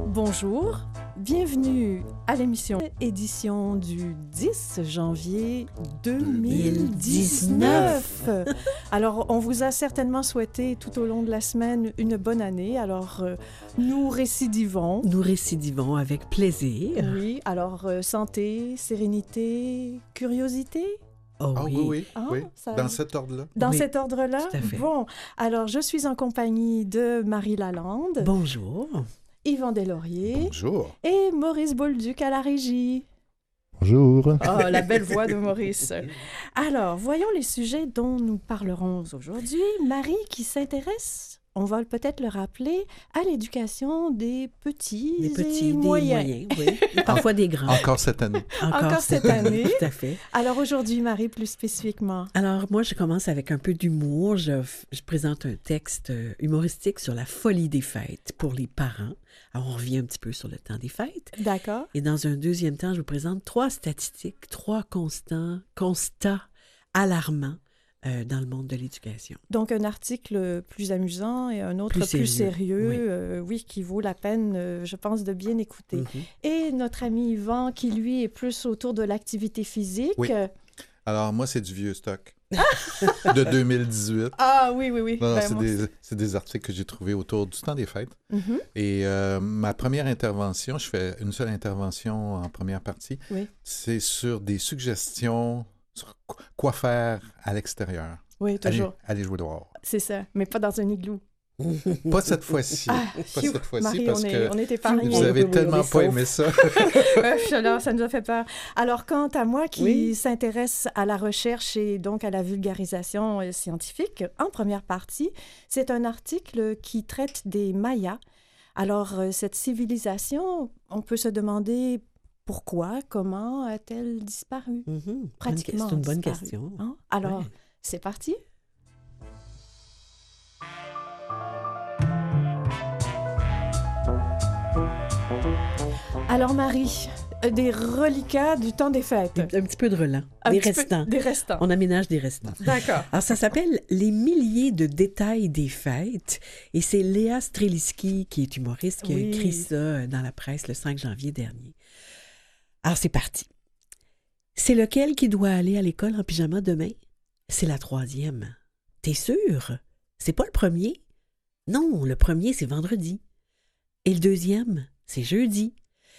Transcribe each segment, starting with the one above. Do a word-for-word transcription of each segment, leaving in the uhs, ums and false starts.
Bonjour, bienvenue à l'émission édition du dix janvier deux mille dix-neuf. Alors, on vous a certainement souhaité tout au long de la semaine une bonne année. Alors, euh, nous récidivons. Nous récidivons avec plaisir. Oui, alors euh, santé, sérénité, curiosité. Oh Ah oui, oui, oui, Ah, oui. ça- Dans cet ordre-là. Dans Oui, cet ordre-là? tout à fait. Bon, alors je suis en compagnie de Marie Lalande, Bonjour. Yvan Deslauriers Bonjour. et Maurice Bolduc à la régie. Bonjour. Oh, la belle voix de Maurice. Alors, voyons les sujets dont nous parlerons aujourd'hui. Marie qui s'intéresse, on va peut-être le rappeler, à l'éducation des petits, Des petits, et des moyens. moyens, oui. Et parfois des grands. Encore cette année. Encore cette année. Tout à fait. Alors aujourd'hui, Marie, plus spécifiquement. Alors, moi, je commence avec un peu d'humour. Je, je présente un texte euh, humoristique sur la folie des fêtes pour les parents. Alors, on revient un petit peu sur le temps des fêtes. D'accord. Et dans un deuxième temps, je vous présente trois statistiques, trois constants, constats alarmants euh, dans le monde de l'éducation. Donc, un article plus amusant et un autre Plus plus, sérieux, sérieux, oui. euh, oui, qui vaut la peine, euh, je pense, de bien écouter. Mhm. Et notre ami Yvan, qui lui est plus autour de l'activité physique. Oui. Euh, Alors, moi, c'est du vieux stock de deux mille dix-huit. Ah oui, oui, oui. Non, non, Ben, c'est moi des, aussi. c'est des articles que j'ai trouvés autour du temps des fêtes. Mhm. Et euh, ma première intervention, je fais une seule intervention en première partie, Oui. c'est sur des suggestions sur qu- quoi faire à l'extérieur. Oui, Allez, toujours. allez jouer dehors. C'est ça, mais pas dans un igloo. Pas cette fois-ci. Ah, Pas phew, cette fois-ci Marie, parce on, est, que on est épargnés. vous avez Oui, oui, tellement on est pas sauf. aimé ça. Euh, alors, ça nous a fait peur. Alors, quant à moi qui Oui. s'intéresse à la recherche et donc à la vulgarisation euh, scientifique, en première partie, c'est un article qui traite des Mayas. Alors, euh, cette civilisation, on peut se demander pourquoi, comment a-t-elle disparu? Mhm. Bonne que- Pratiquement C'est une bonne disparu. question. Hein? Alors, Ouais. c'est parti. Alors, Marie, euh, des reliquats du temps des fêtes. Un petit peu de relent. Un Des petit peu- restants. Des restants. On aménage des restants. D'accord. Alors, ça s'appelle « Les milliers de détails des fêtes » et c'est Léa Streliski, qui est humoriste, qui Oui. a écrit ça euh, dans la presse le cinq janvier dernier. Alors, c'est parti. C'est lequel qui doit aller à l'école en pyjama demain? C'est la troisième. T'es sûr? C'est pas le premier? Non, le premier, c'est vendredi. Et le deuxième, c'est jeudi.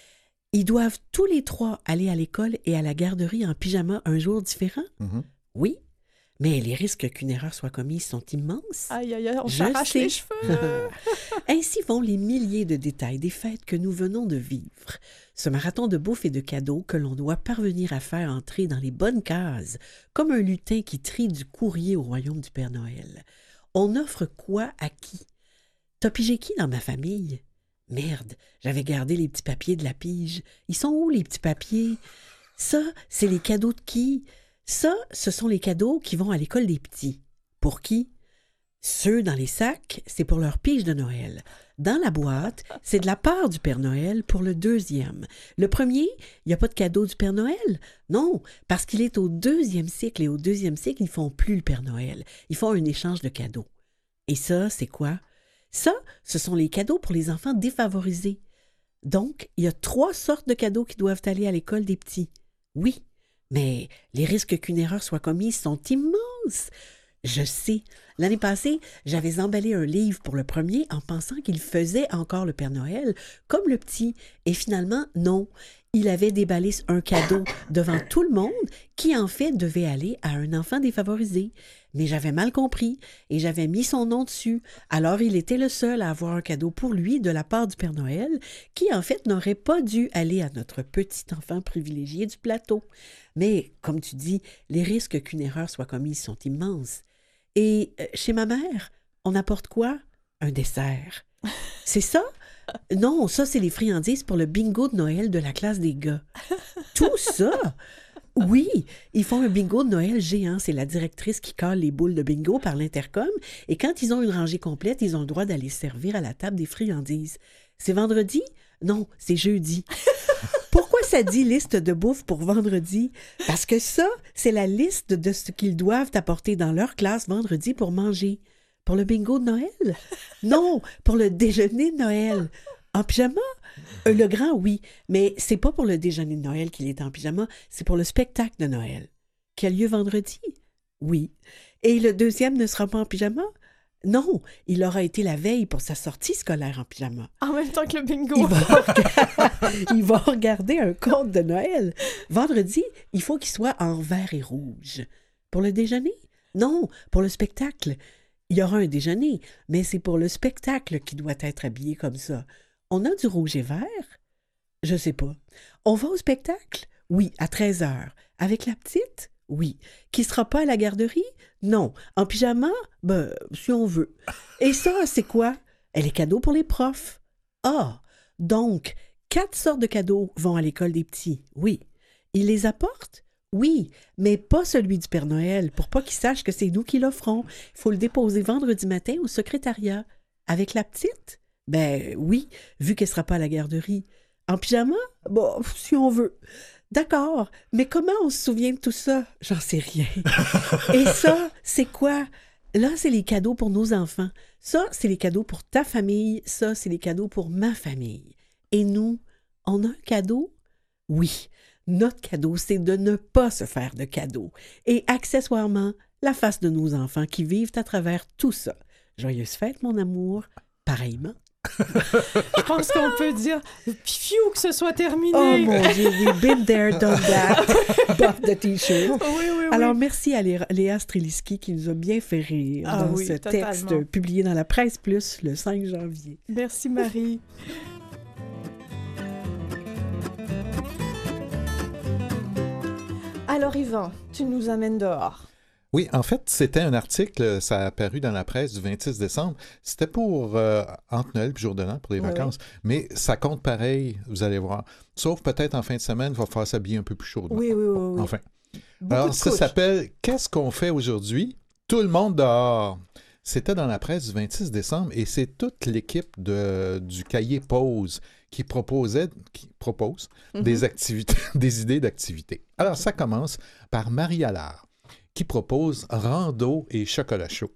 Ils doivent tous les trois aller à l'école et à la garderie en pyjama un jour différent? Mhm. Oui, mais les risques qu'une erreur soit commise sont immenses. Aïe, aïe, aïe, on Je s'arrache sais. les cheveux. Ainsi vont les milliers de détails des fêtes que nous venons de vivre. Ce marathon de bouffe et de cadeaux que l'on doit parvenir à faire entrer dans les bonnes cases, comme un lutin qui trie du courrier au royaume du Père Noël. On offre quoi à qui? T'as pigé qui dans ma famille? Merde, j'avais gardé les petits papiers de la pige. Ils sont où, les petits papiers? Ça, c'est les cadeaux de qui? Ça, ce sont les cadeaux qui vont à l'école des petits. Pour qui? Ceux dans les sacs, c'est pour leur pige de Noël. Dans la boîte, c'est de la part du Père Noël pour le deuxième. Le premier, il n'y a pas de cadeau du Père Noël? Non, parce qu'il est au deuxième cycle et au deuxième cycle, ils ne font plus le Père Noël. Ils font un échange de cadeaux. Et ça, c'est quoi? Ça, ce sont les cadeaux pour les enfants défavorisés. Donc, il y a trois sortes de cadeaux qui doivent aller à l'école des petits. Oui, mais les risques qu'une erreur soit commise sont immenses. Je sais. L'année passée, j'avais emballé un livre pour le premier en pensant qu'il faisait encore le Père Noël, comme le petit. Et finalement, non. Il avait déballé un cadeau devant tout le monde qui, en fait, devait aller à un enfant défavorisé. Mais j'avais mal compris et j'avais mis son nom dessus. Alors, il était le seul à avoir un cadeau pour lui de la part du Père Noël, qui, en fait, n'aurait pas dû aller à notre petit enfant privilégié du plateau. Mais, comme tu dis, les risques qu'une erreur soit commise sont immenses. Et euh, chez ma mère, on apporte quoi? Un dessert. C'est ça? Non, ça, c'est les friandises pour le bingo de Noël de la classe des gars. Tout ça? Oui, ils font un bingo de Noël géant. C'est la directrice qui colle les boules de bingo par l'intercom. Et quand ils ont une rangée complète, ils ont le droit d'aller servir à la table des friandises. C'est vendredi? Non, c'est jeudi. Pourquoi ça dit liste de bouffe pour vendredi? Parce que ça, c'est la liste de ce qu'ils doivent apporter dans leur classe vendredi pour manger. Pour le bingo de Noël? Non, pour le déjeuner de Noël. En pyjama? Euh, le grand, oui, mais c'est pas pour le déjeuner de Noël qu'il est en pyjama, c'est pour le spectacle de Noël, qui a lieu vendredi. Oui. Et le deuxième ne sera pas en pyjama? Non, il aura été la veille pour sa sortie scolaire en pyjama. En même temps que le bingo. Il va, rega- il va regarder un conte de Noël. Vendredi, il faut qu'il soit en vert et rouge. Pour le déjeuner? Non, pour le spectacle. Il y aura un déjeuner, mais c'est pour le spectacle qu'il doit être habillé comme ça. On a du rouge et vert? Je sais pas. On va au spectacle? Oui, à treize heures. Avec la petite? Oui. Qui sera pas à la garderie? Non. En pyjama? Ben, si on veut. Et ça, c'est quoi? Elle est cadeau pour les profs. Ah! Donc, quatre sortes de cadeaux vont à l'école des petits. Oui. Ils les apportent? Oui, mais pas celui du Père Noël, pour pas qu'il sache que c'est nous qui l'offrons. Il faut le déposer vendredi matin au secrétariat. Avec la petite? Ben oui, vu qu'elle sera pas à la garderie. En pyjama? Bon, si on veut. D'accord, mais comment on se souvient de tout ça? J'en sais rien. Et ça, c'est quoi? Là, c'est les cadeaux pour nos enfants. Ça, c'est les cadeaux pour ta famille. Ça, c'est les cadeaux pour ma famille. Et nous, on a un cadeau? Oui, notre cadeau, c'est de ne pas se faire de cadeaux. Et accessoirement, la face de nos enfants qui vivent à travers tout ça. Joyeuse fête, mon amour. Pareillement. Je pense qu'on peut dire pifiou que ce soit terminé. Oh mon Dieu, we've been there, done that. Buff the t-shirt. Oui, oui, oui. Alors, merci à Lé- Léa Streliski qui nous a bien fait rire Ah dans oui, ce totalement. texte publié dans la Presse Plus le cinq janvier. Merci, Marie. Alors, Yvan, tu nous amènes dehors. Oui, en fait, c'était un article, ça a apparu dans la presse du vingt-six décembre. C'était pour euh, entre Noël et jour de l'an, pour les Oui, vacances. Mais ça compte pareil, vous allez voir. Sauf peut-être en fin de semaine, il va falloir s'habiller un peu plus chaudement. Oui, oui, oui. oui. Enfin. Beaucoup Alors, de ça couches. s'appelle « Qu'est-ce qu'on fait aujourd'hui? Tout le monde dehors ». C'était dans la presse du vingt-six décembre et c'est toute l'équipe de, du cahier Pause qui proposait, qui propose Mhm. des activités, des idées d'activités. Alors, ça commence par Marie Allard, qui propose rando et chocolat chaud.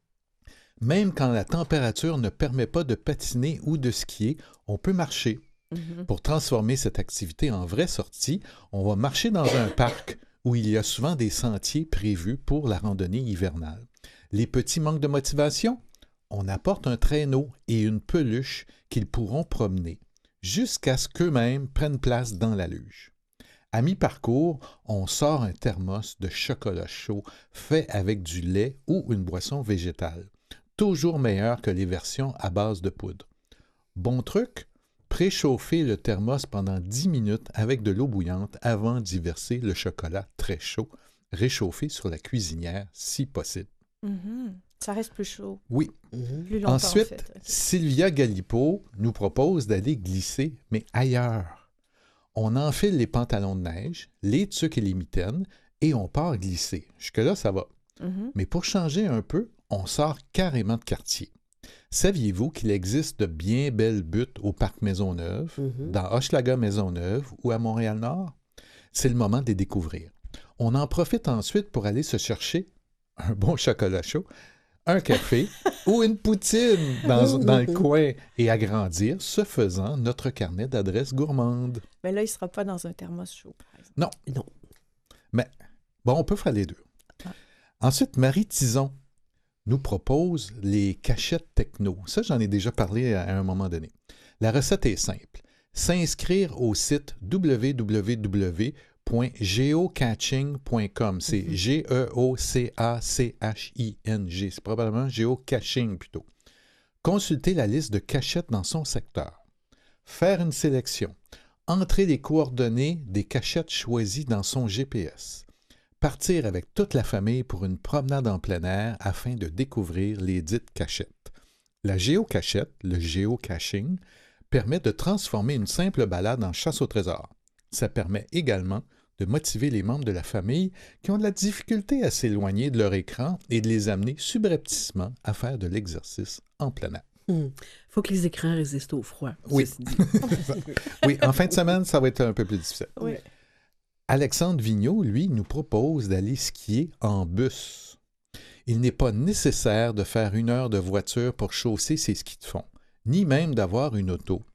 Même quand la température ne permet pas de patiner ou de skier, on peut marcher. Mhm. Pour transformer cette activité en vraie sortie, on va marcher dans un parc où il y a souvent des sentiers prévus pour la randonnée hivernale. Les petits manquent de motivation? On apporte un traîneau et une peluche qu'ils pourront promener, jusqu'à ce qu'eux-mêmes prennent place dans la luge. À mi-parcours, on sort un thermos de chocolat chaud fait avec du lait ou une boisson végétale, toujours meilleur que les versions à base de poudre. Bon truc, préchauffer le thermos pendant dix minutes avec de l'eau bouillante avant d'y verser le chocolat très chaud, réchauffé sur la cuisinière si possible. Mhm. Ça reste plus chaud, Oui. plus longtemps Ensuite, en fait. Ok. Sylvia Galipo nous propose d'aller glisser, mais ailleurs. On enfile les pantalons de neige, les tucs et les mitaines, et on part glisser. Jusque-là, ça va. Mhm. Mais pour changer un peu, on sort carrément de quartier. Saviez-vous qu'il existe de bien belles buttes au Parc Maisonneuve, Mhm. dans Hochelaga Maisonneuve ou à Montréal-Nord? C'est le moment de les découvrir. On en profite ensuite pour aller se chercher un bon chocolat chaud, un café ou une poutine dans, dans le coin et agrandir, ce faisant, notre carnet d'adresses gourmandes. Mais là, il ne sera pas dans un thermos chaud, par exemple. Non. Non. Mais bon, on peut faire les deux. Ah. Ensuite, Marie Tison nous propose les cachettes techno. Ça, j'en ai déjà parlé à un moment donné. La recette est simple. S'inscrire au site w w w point geocaching point com. C'est Mhm. G E O C A C H I N G. C'est probablement géocaching plutôt. Consulter la liste de cachettes dans son secteur. Faire une sélection. Entrer les coordonnées des cachettes choisies dans son G P S. Partir avec toute la famille pour une promenade en plein air afin de découvrir les dites cachettes. La géocachette, le géocaching, permet de transformer une simple balade en chasse au trésor. Ça permet également de motiver les membres de la famille qui ont de la difficulté à s'éloigner de leur écran et de les amener subrepticement à faire de l'exercice en plein air. Il faut que les écrans résistent au froid. Oui. ceci dit. Oui, en fin de semaine, ça va être un peu plus difficile. Oui. Alexandre Vigneault, lui, nous propose d'aller skier en bus. Il n'est pas nécessaire de faire une heure de voiture pour chausser ses skis de fond, ni même d'avoir une auto.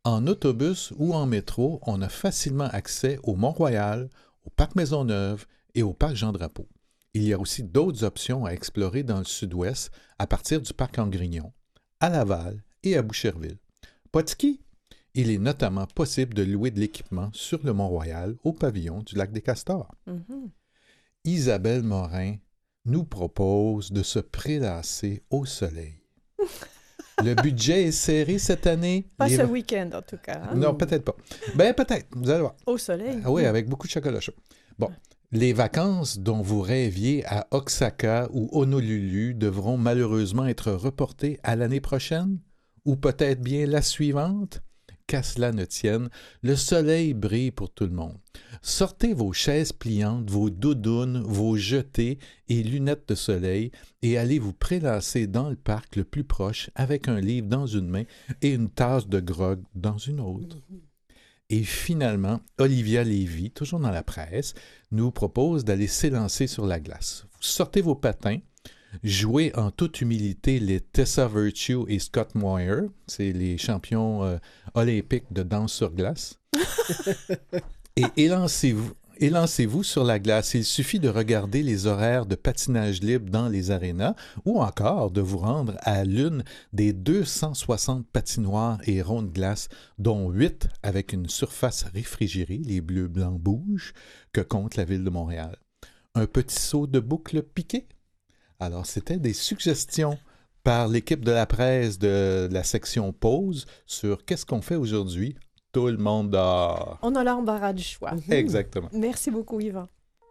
En autobus ou en métro, on a facilement accès au Mont-Royal, au Parc Maisonneuve et au Parc Jean-Drapeau. Il y a aussi d'autres options à explorer dans le sud-ouest à partir du Parc Angrignon, à Laval et à Boucherville. Pas de ski? Il est notamment possible de louer de l'équipement sur le Mont-Royal au pavillon du Lac des Castors. Mm-hmm. Isabelle Morin nous propose de se prélasser au soleil. Le budget est serré cette année. Pas Les... ce week-end, en tout cas. Hein? Non, peut-être pas. Ben, peut-être, vous allez voir. Au soleil. Ah oui, avec beaucoup de chocolat chaud. Bon, les vacances dont vous rêviez à Oaxaca ou Honolulu devront malheureusement être reportées à l'année prochaine, ou peut-être bien la suivante. Qu'à cela ne tienne, le soleil brille pour tout le monde. Sortez vos chaises pliantes, vos doudounes, vos jetées et lunettes de soleil et allez vous prélasser dans le parc le plus proche avec un livre dans une main et une tasse de grog dans une autre. Et finalement, Olivia Lévy, toujours dans la presse, nous propose d'aller s'élancer sur la glace. Vous sortez vos patins, jouez en toute humilité les Tessa Virtue et Scott Moir, c'est les champions euh, olympiques de danse sur glace, et élancez-vous, élancez-vous sur la glace. Il suffit de regarder les horaires de patinage libre dans les arénas ou encore de vous rendre à l'une des deux cent soixante patinoires et ronds de glace, dont huit avec une surface réfrigérée, les bleus blancs bougent, que compte la ville de Montréal. Un petit saut de boucle piqué? Alors, c'était des suggestions par l'équipe de la presse de la section pause sur qu'est-ce qu'on fait aujourd'hui. Tout le monde dort. On a l'embarras du choix. Mmh. Exactement. Merci beaucoup, Yvan.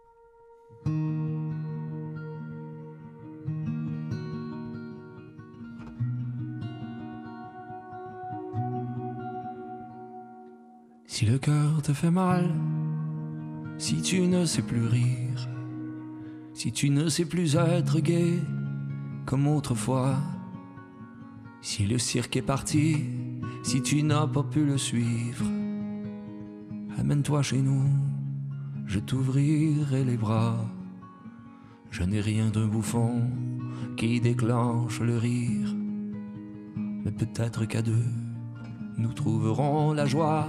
Si le cœur te fait mal, si tu ne sais plus rire, si tu ne sais plus être gai comme autrefois, si le cirque est parti, si tu n'as pas pu le suivre, amène-toi chez nous, je t'ouvrirai les bras. Je n'ai rien d'un bouffon qui déclenche le rire, mais peut-être qu'à deux, nous trouverons la joie.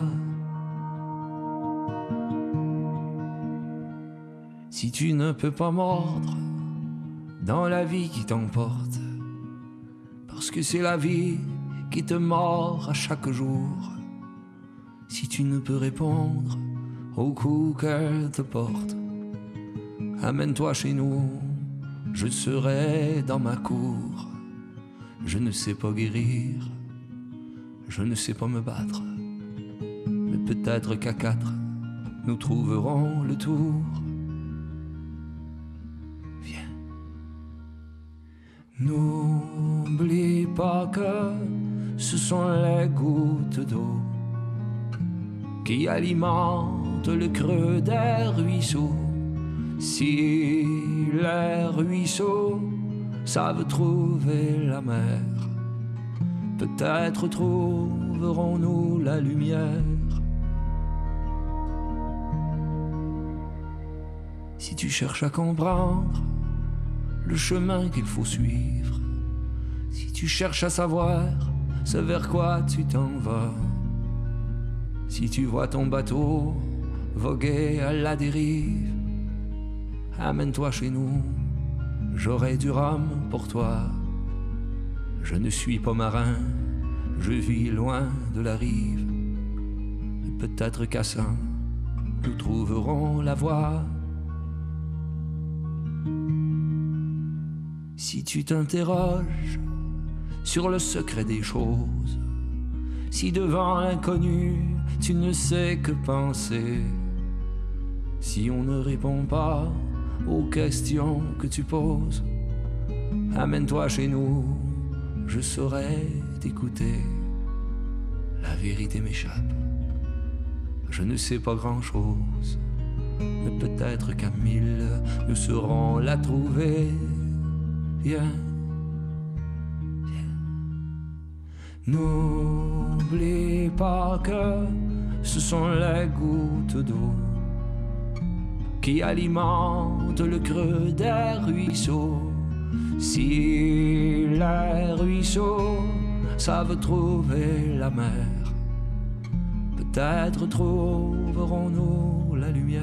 Si tu ne peux pas mordre dans la vie qui t'emporte, parce que c'est la vie qui te mord à chaque jour. Si tu ne peux répondre aux coups qu'elle te porte, amène-toi chez nous, je serai dans ma cour. Je ne sais pas guérir, je ne sais pas me battre, mais peut-être qu'à quatre, nous trouverons le tour. N'oublie pas que ce sont les gouttes d'eau qui alimentent le creux des ruisseaux. Si les ruisseaux savent trouver la mer, peut-être trouverons-nous la lumière. Si tu cherches à comprendre le chemin qu'il faut suivre, si tu cherches à savoir ce vers quoi tu t'en vas, si tu vois ton bateau voguer à la dérive, amène-toi chez nous, j'aurai du rhum pour toi. Je ne suis pas marin, je vis loin de la rive, mais peut-être qu'à ça, nous trouverons la voie. Si tu t'interroges sur le secret des choses, si devant l'inconnu tu ne sais que penser, si on ne répond pas aux questions que tu poses, amène-toi chez nous, je saurai t'écouter. La vérité m'échappe, je ne sais pas grand-chose, mais peut-être qu'à mille nous saurons la trouver. Viens, viens. N'oublie pas que ce sont les gouttes d'eau qui alimentent le creux des ruisseaux. Si les ruisseaux savent trouver la mer, Peut-être trouverons-nous la lumière.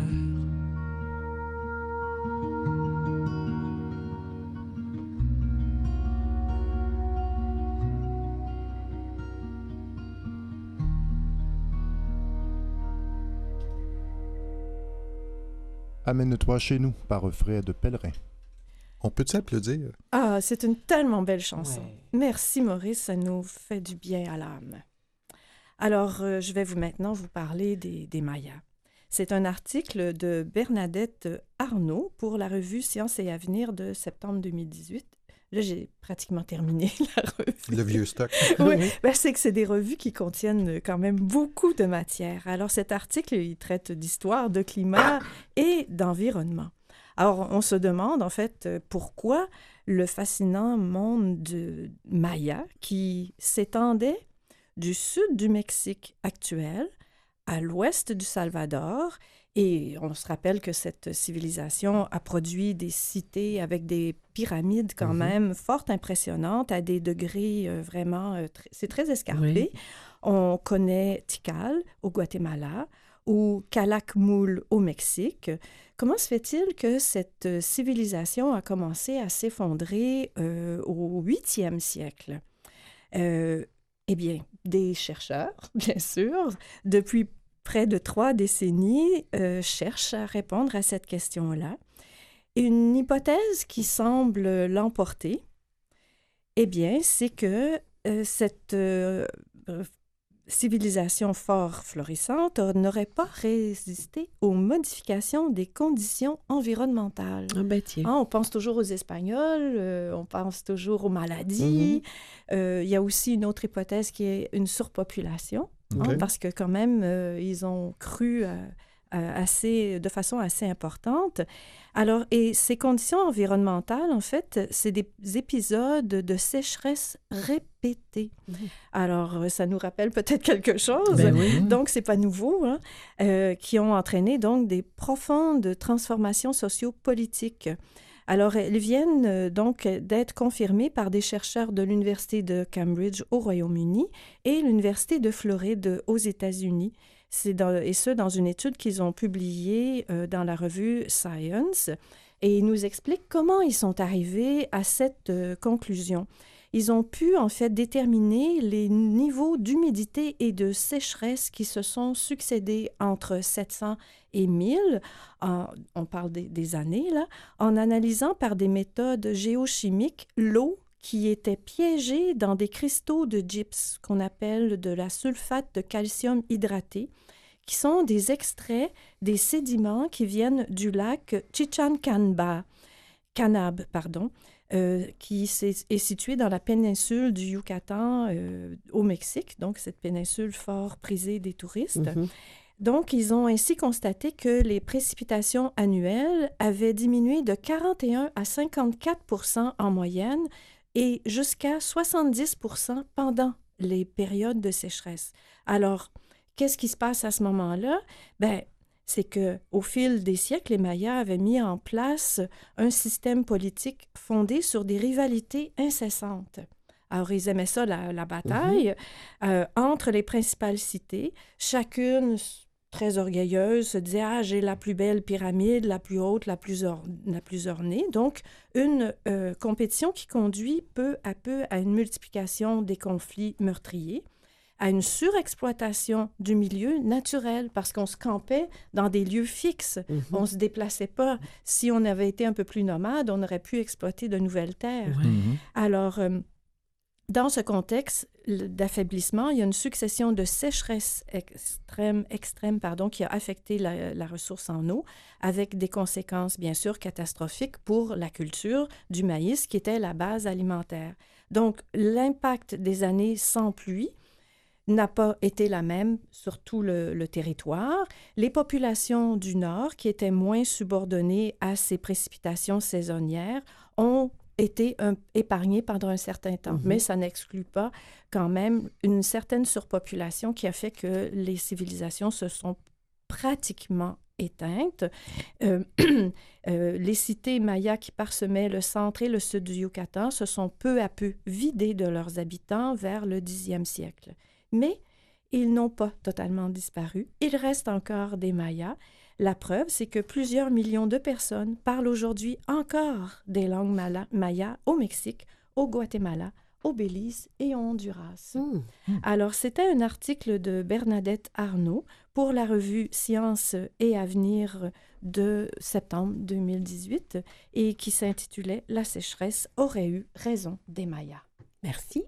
Amène-toi chez nous par Fred Pellerin. On peut-tu applaudir? Ah, c'est une tellement belle chanson. Ouais. Merci Maurice, ça nous fait du bien à l'âme. Alors, euh, je vais vous maintenant vous parler des, des Mayas. C'est un article de Bernadette Arnault pour la revue Sciences et Avenir de septembre deux mille dix-huit. Là, j'ai pratiquement terminé la revue. Le vieux stock. Oui, ben, c'est que c'est des revues qui contiennent quand même beaucoup de matière. Alors, cet article, il traite d'histoire, de climat et d'environnement. Alors, on se demande, en fait, pourquoi le fascinant monde de Maya, qui s'étendait du sud du Mexique actuel à l'ouest du Salvador, et on se rappelle que cette civilisation a produit des cités avec des pyramides quand Mhm. même fort impressionnantes, à des degrés euh, vraiment... euh, tr- c'est très escarpé. Oui. On connaît Tikal au Guatemala ou Calakmul au Mexique. Comment se fait-il que cette euh, civilisation a commencé à s'effondrer euh, au huitième siècle? Euh, eh bien, des chercheurs, bien sûr, depuis près de trois décennies, euh, cherchent à répondre à cette question-là. Une hypothèse qui semble l'emporter, eh bien, c'est que euh, cette euh, civilisation fort florissante n'aurait pas résisté aux modifications des conditions environnementales. Ah ben tiens. Hein, on pense toujours aux Espagnols, euh, on pense toujours aux maladies. Euh, il y a aussi une autre hypothèse qui est une surpopulation, OK. hein, parce que quand même, euh, ils ont cru euh, euh, assez, de façon assez importante. Alors, et ces conditions environnementales, en fait, c'est des épisodes de sécheresse répétés. Mhm. Alors, euh, ça nous rappelle peut-être quelque chose. Ben oui. Mhm. Donc, c'est pas nouveau, hein, euh, qui ont entraîné donc des profondes transformations sociopolitiques. Alors, elles viennent euh, donc d'être confirmées par des chercheurs de l'Université de Cambridge au Royaume-Uni et l'Université de Floride aux États-Unis. C'est dans, et ce, dans une étude qu'ils ont publiée euh, dans la revue Science. Et ils nous expliquent comment ils sont arrivés à cette euh, conclusion. Ils ont pu, en fait, déterminer les niveaux d'humidité et de sécheresse qui se sont succédés entre sept cents et mille, en- on parle des, des années, là, en analysant par des méthodes géochimiques l'eau qui était piégée dans des cristaux de gypse qu'on appelle de la sulfate de calcium hydraté, qui sont des extraits des sédiments qui viennent du lac Chichancanba, Canab, pardon, euh, qui s'est- est situé dans la péninsule du Yucatan euh, au Mexique, donc cette péninsule fort prisée des touristes. Mhm. Donc, ils ont ainsi constaté que les précipitations annuelles avaient diminué de quarante et un à cinquante-quatre pour cent en moyenne et jusqu'à soixante-dix pour cent pendant les périodes de sécheresse. Alors, qu'est-ce qui se passe à ce moment-là? Bien, c'est que au fil des siècles, les Mayas avaient mis en place un système politique fondé sur des rivalités incessantes. Alors, ils aimaient ça, la, la bataille euh, entre les principales cités. Chacune, s- très orgueilleuse, se disait « Ah, j'ai la plus belle pyramide, la plus haute, la plus, or- la plus ornée. » Donc, une euh, compétition qui conduit peu à peu à une multiplication des conflits meurtriers, à une surexploitation du milieu naturel, parce qu'on se campait dans des lieux fixes. Mhm. On ne se déplaçait pas. Si on avait été un peu plus nomade, on aurait pu exploiter de nouvelles terres. Ouais. Mhm. Alors, euh, dans ce contexte le- d'affaiblissement, il y a une succession de sécheresses extrêmes, extrêmes pardon, qui a affecté la, la ressource en eau, avec des conséquences, bien sûr, catastrophiques pour la culture du maïs, qui était la base alimentaire. Donc, l'impact des années sans pluie n'a pas été la même sur tout le, le territoire. Les populations du Nord, qui étaient moins subordonnées à ces précipitations saisonnières, ont été un- épargnées pendant un certain temps. Mhm. Mais ça n'exclut pas quand même une certaine surpopulation qui a fait que les civilisations se sont pratiquement éteintes. Euh, euh, les cités mayas qui parsemaient le centre et le sud du Yucatan se sont peu à peu vidées de leurs habitants vers le dixième siècle. Mais ils n'ont pas totalement disparu. Il reste encore des Mayas. La preuve, c'est que plusieurs millions de personnes parlent aujourd'hui encore des langues mala- mayas au Mexique, au Guatemala, au Belize et au Honduras. Mmh. Alors, c'était un article de Bernadette Arnault pour la revue Sciences et Avenir de septembre deux mille dix-huit et qui s'intitulait « La sécheresse aurait eu raison des Mayas ». Merci.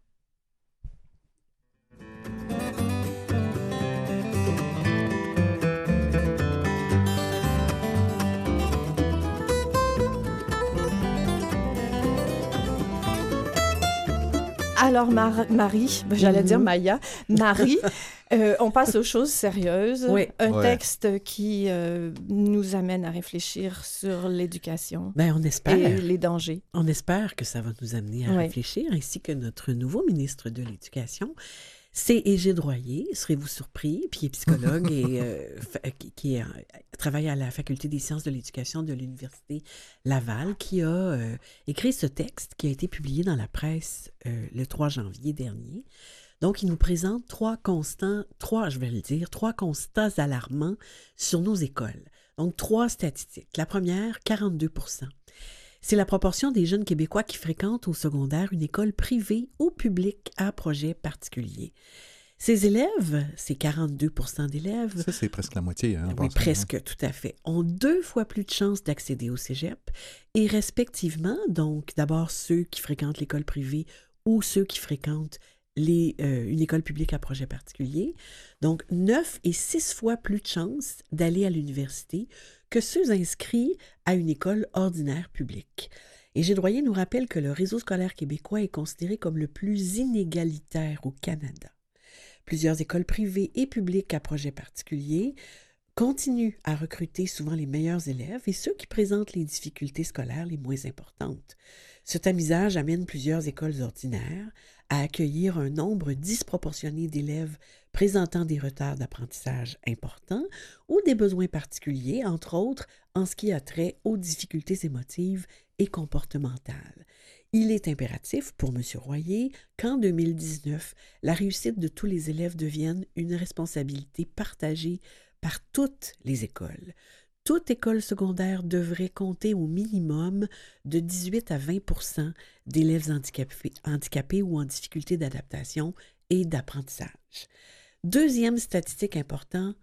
Alors, Mar- Marie, ben, j'allais Mhm. dire Maya, Marie, euh, on passe aux choses sérieuses. Oui. Un Ouais. texte qui euh, nous amène à réfléchir sur l'éducation Ben, on espère. et les dangers. On espère que ça va nous amener à Oui. réfléchir, ainsi que notre nouveau ministre de l'Éducation. C'est Égide Royer, serez-vous surpris, puis il est psychologue et euh, fa- qui, qui est, euh, travaille à la Faculté des sciences de l'éducation de l'Université Laval, qui a euh, écrit ce texte qui a été publié dans la presse euh, le trois janvier dernier. Donc, il nous présente trois constants, trois, je vais le dire, trois constats alarmants sur nos écoles. Donc, trois statistiques. La première, quarante-deux pour cent. C'est la proportion des jeunes Québécois qui fréquentent au secondaire une école privée ou publique à projet particulier. Ces élèves, ces quarante-deux pour cent d'élèves, Ça, c'est presque la moitié. Hein, en oui, passant, presque, tout à fait, ont deux fois plus de chances d'accéder au cégep et respectivement, donc d'abord ceux qui fréquentent l'école privée ou ceux qui fréquentent les, euh, une école publique à projet particulier, donc neuf et six fois plus de chances d'aller à l'université que ceux inscrits à une école ordinaire publique. Et Égide Royer nous rappelle que le réseau scolaire québécois est considéré comme le plus inégalitaire au Canada. Plusieurs écoles privées et publiques à projet particulier continuent à recruter souvent les meilleurs élèves et ceux qui présentent les difficultés scolaires les moins importantes. Ce tamisage amène plusieurs écoles ordinaires à accueillir un nombre disproportionné d'élèves présentant des retards d'apprentissage importants ou des besoins particuliers, entre autres en ce qui a trait aux difficultés émotives et comportementales. Il est impératif pour M. Royer qu'en deux mille dix-neuf, la réussite de tous les élèves devienne une responsabilité partagée par toutes les écoles. Toute école secondaire devrait compter au minimum de dix-huit à vingt pour cent d'élèves handicapés, handicapés ou en difficulté d'adaptation et d'apprentissage. Deuxième statistique importante,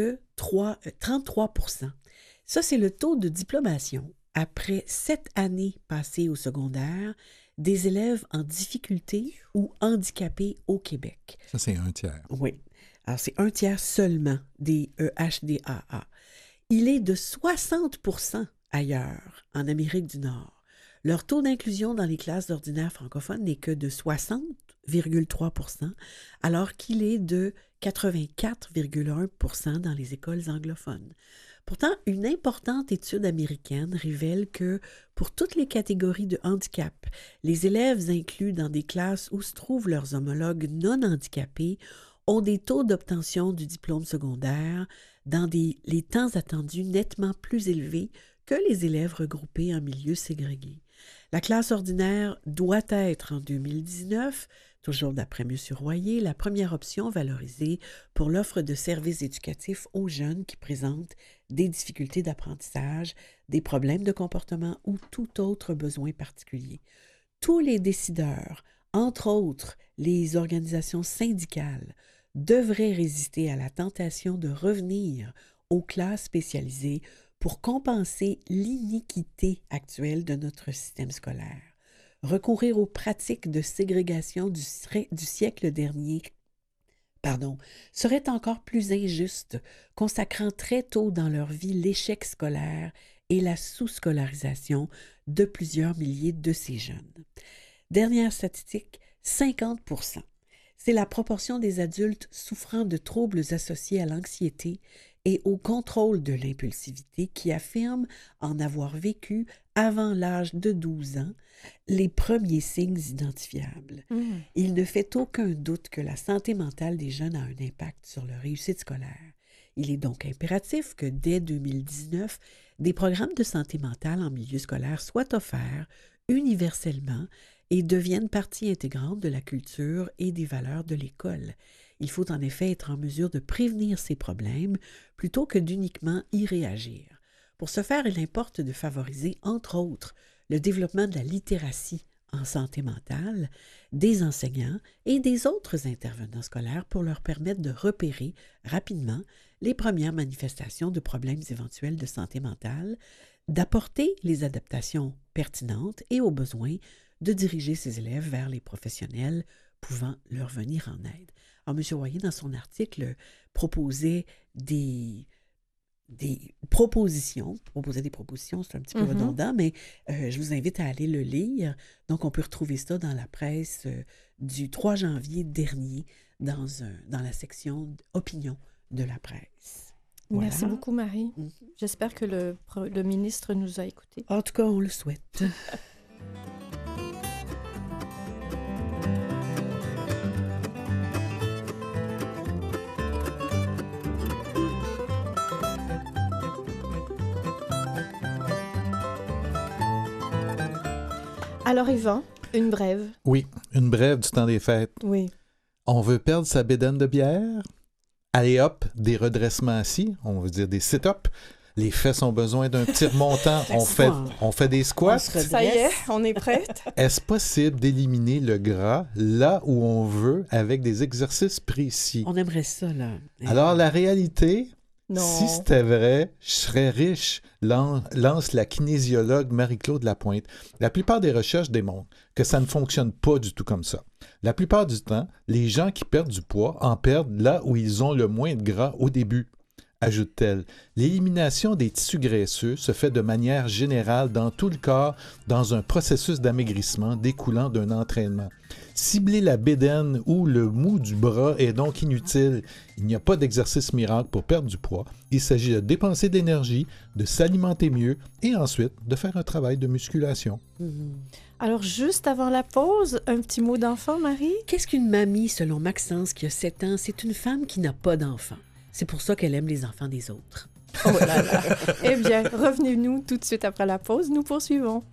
trente-trois pour cent. Ça, c'est le taux de diplomation après sept années passées au secondaire des élèves en difficulté ou handicapés au Québec. Ça, c'est un tiers. Oui. Alors, c'est un tiers seulement des E H D A A. Il est de soixante pour cent ailleurs, en Amérique du Nord. Leur taux d'inclusion dans les classes ordinaires francophones n'est que de soixante virgule trois pour cent, alors qu'il est de quatre-vingt-quatre virgule un pour cent dans les écoles anglophones. Pourtant, une importante étude américaine révèle que, pour toutes les catégories de handicap, les élèves inclus dans des classes où se trouvent leurs homologues non handicapés ont des taux d'obtention du diplôme secondaire dans des, les temps attendus nettement plus élevés que les élèves regroupés en milieux ségrégés. La classe ordinaire doit être en deux mille dix-neuf, toujours d'après M. Royer, la première option valorisée pour l'offre de services éducatifs aux jeunes qui présentent des difficultés d'apprentissage, des problèmes de comportement ou tout autre besoin particulier. Tous les décideurs, entre autres les organisations syndicales, devraient résister à la tentation de revenir aux classes spécialisées pour compenser l'iniquité actuelle de notre système scolaire. Recourir aux pratiques de ségrégation du, du siècle dernier pardon, serait encore plus injuste, consacrant très tôt dans leur vie l'échec scolaire et la sous-scolarisation de plusieurs milliers de ces jeunes. Dernière statistique, cinquante pour cent. C'est la proportion des adultes souffrant de troubles associés à l'anxiété et au contrôle de l'impulsivité qui affirment en avoir vécu avant l'âge de douze ans les premiers signes identifiables. Mmh. Il ne fait aucun doute que la santé mentale des jeunes a un impact sur leur réussite scolaire. Il est donc impératif que dès deux mille dix-neuf, des programmes de santé mentale en milieu scolaire soient offerts universellement et deviennent partie intégrante de la culture et des valeurs de l'école. Il faut en effet être en mesure de prévenir ces problèmes plutôt que d'uniquement y réagir. Pour ce faire, il importe de favoriser, entre autres, le développement de la littératie en santé mentale des enseignants et des autres intervenants scolaires pour leur permettre de repérer rapidement les premières manifestations de problèmes éventuels de santé mentale, d'apporter les adaptations pertinentes et, au besoin, de diriger ces élèves vers les professionnels pouvant leur venir en aide. Alors, M. Royer, dans son article, proposait des, des propositions. Proposait des propositions, c'est un petit peu Mm-hmm. redondant, mais euh, je vous invite à aller le lire. Donc, on peut retrouver ça dans la presse euh, du trois janvier dernier, dans, un, dans la section Opinion de la presse. Voilà. Merci beaucoup, Marie. Mhm. J'espère que le, le ministre nous a écoutés. En tout cas, on le souhaite. Alors, Yvan, une brève. Oui, une brève du temps des fêtes. Oui. On veut perdre sa bédaine de bière? Allez hop, des redressements assis, on veut dire des sit-ups. Les fesses ont besoin d'un petit remontant. on, fait, on fait des squats. On se redresse. Ça y est, on est prête? Est-ce possible d'éliminer le gras là où on veut avec des exercices précis? On aimerait ça, là. Alors, la réalité, Non. si c'était vrai, je serais riche, lan- lance la kinésiologue Marie-Claude Lapointe. La plupart des recherches démontrent que ça ne fonctionne pas du tout comme ça. La plupart du temps, les gens qui perdent du poids en perdent là où ils ont le moins de gras au début. Ajoute-t-elle, l'élimination des tissus graisseux se fait de manière générale dans tout le corps dans un processus d'amaigrissement découlant d'un entraînement. Cibler la bédaine ou le mou du bras est donc inutile. Il n'y a pas d'exercice miracle pour perdre du poids. Il s'agit de dépenser de l'énergie, de s'alimenter mieux et ensuite de faire un travail de musculation. Mm-hmm. Alors, juste avant la pause, un petit mot d'enfant, Marie? Qu'est-ce qu'une mamie, selon Maxence, qui a sept ans? C'est une femme qui n'a pas d'enfant. C'est pour ça qu'elle aime les enfants des autres. Oh là là! Eh bien, revenez-nous tout de suite après la pause. Nous poursuivons.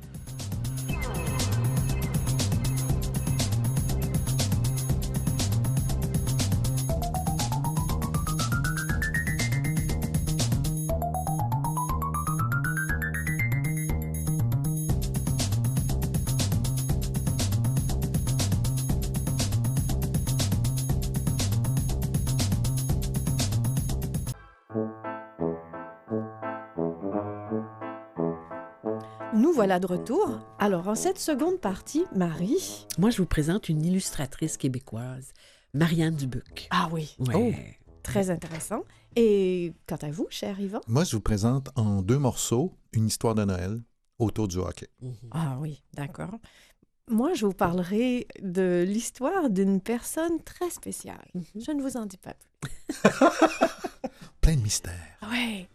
Nous voilà de retour. Alors, en cette seconde partie, Marie... Moi, je vous présente une illustratrice québécoise, Marianne Dubuc. Ah oui! Ouais. Oh, très intéressant. Et quant à vous, cher Yvan? Moi, je vous présente en deux morceaux une histoire de Noël autour du hockey. Mhm. Ah oui, d'accord. Moi, je vous parlerai de l'histoire d'une personne très spéciale. Mhm. Je ne vous en dis pas plus. Plein de mystères. Oui.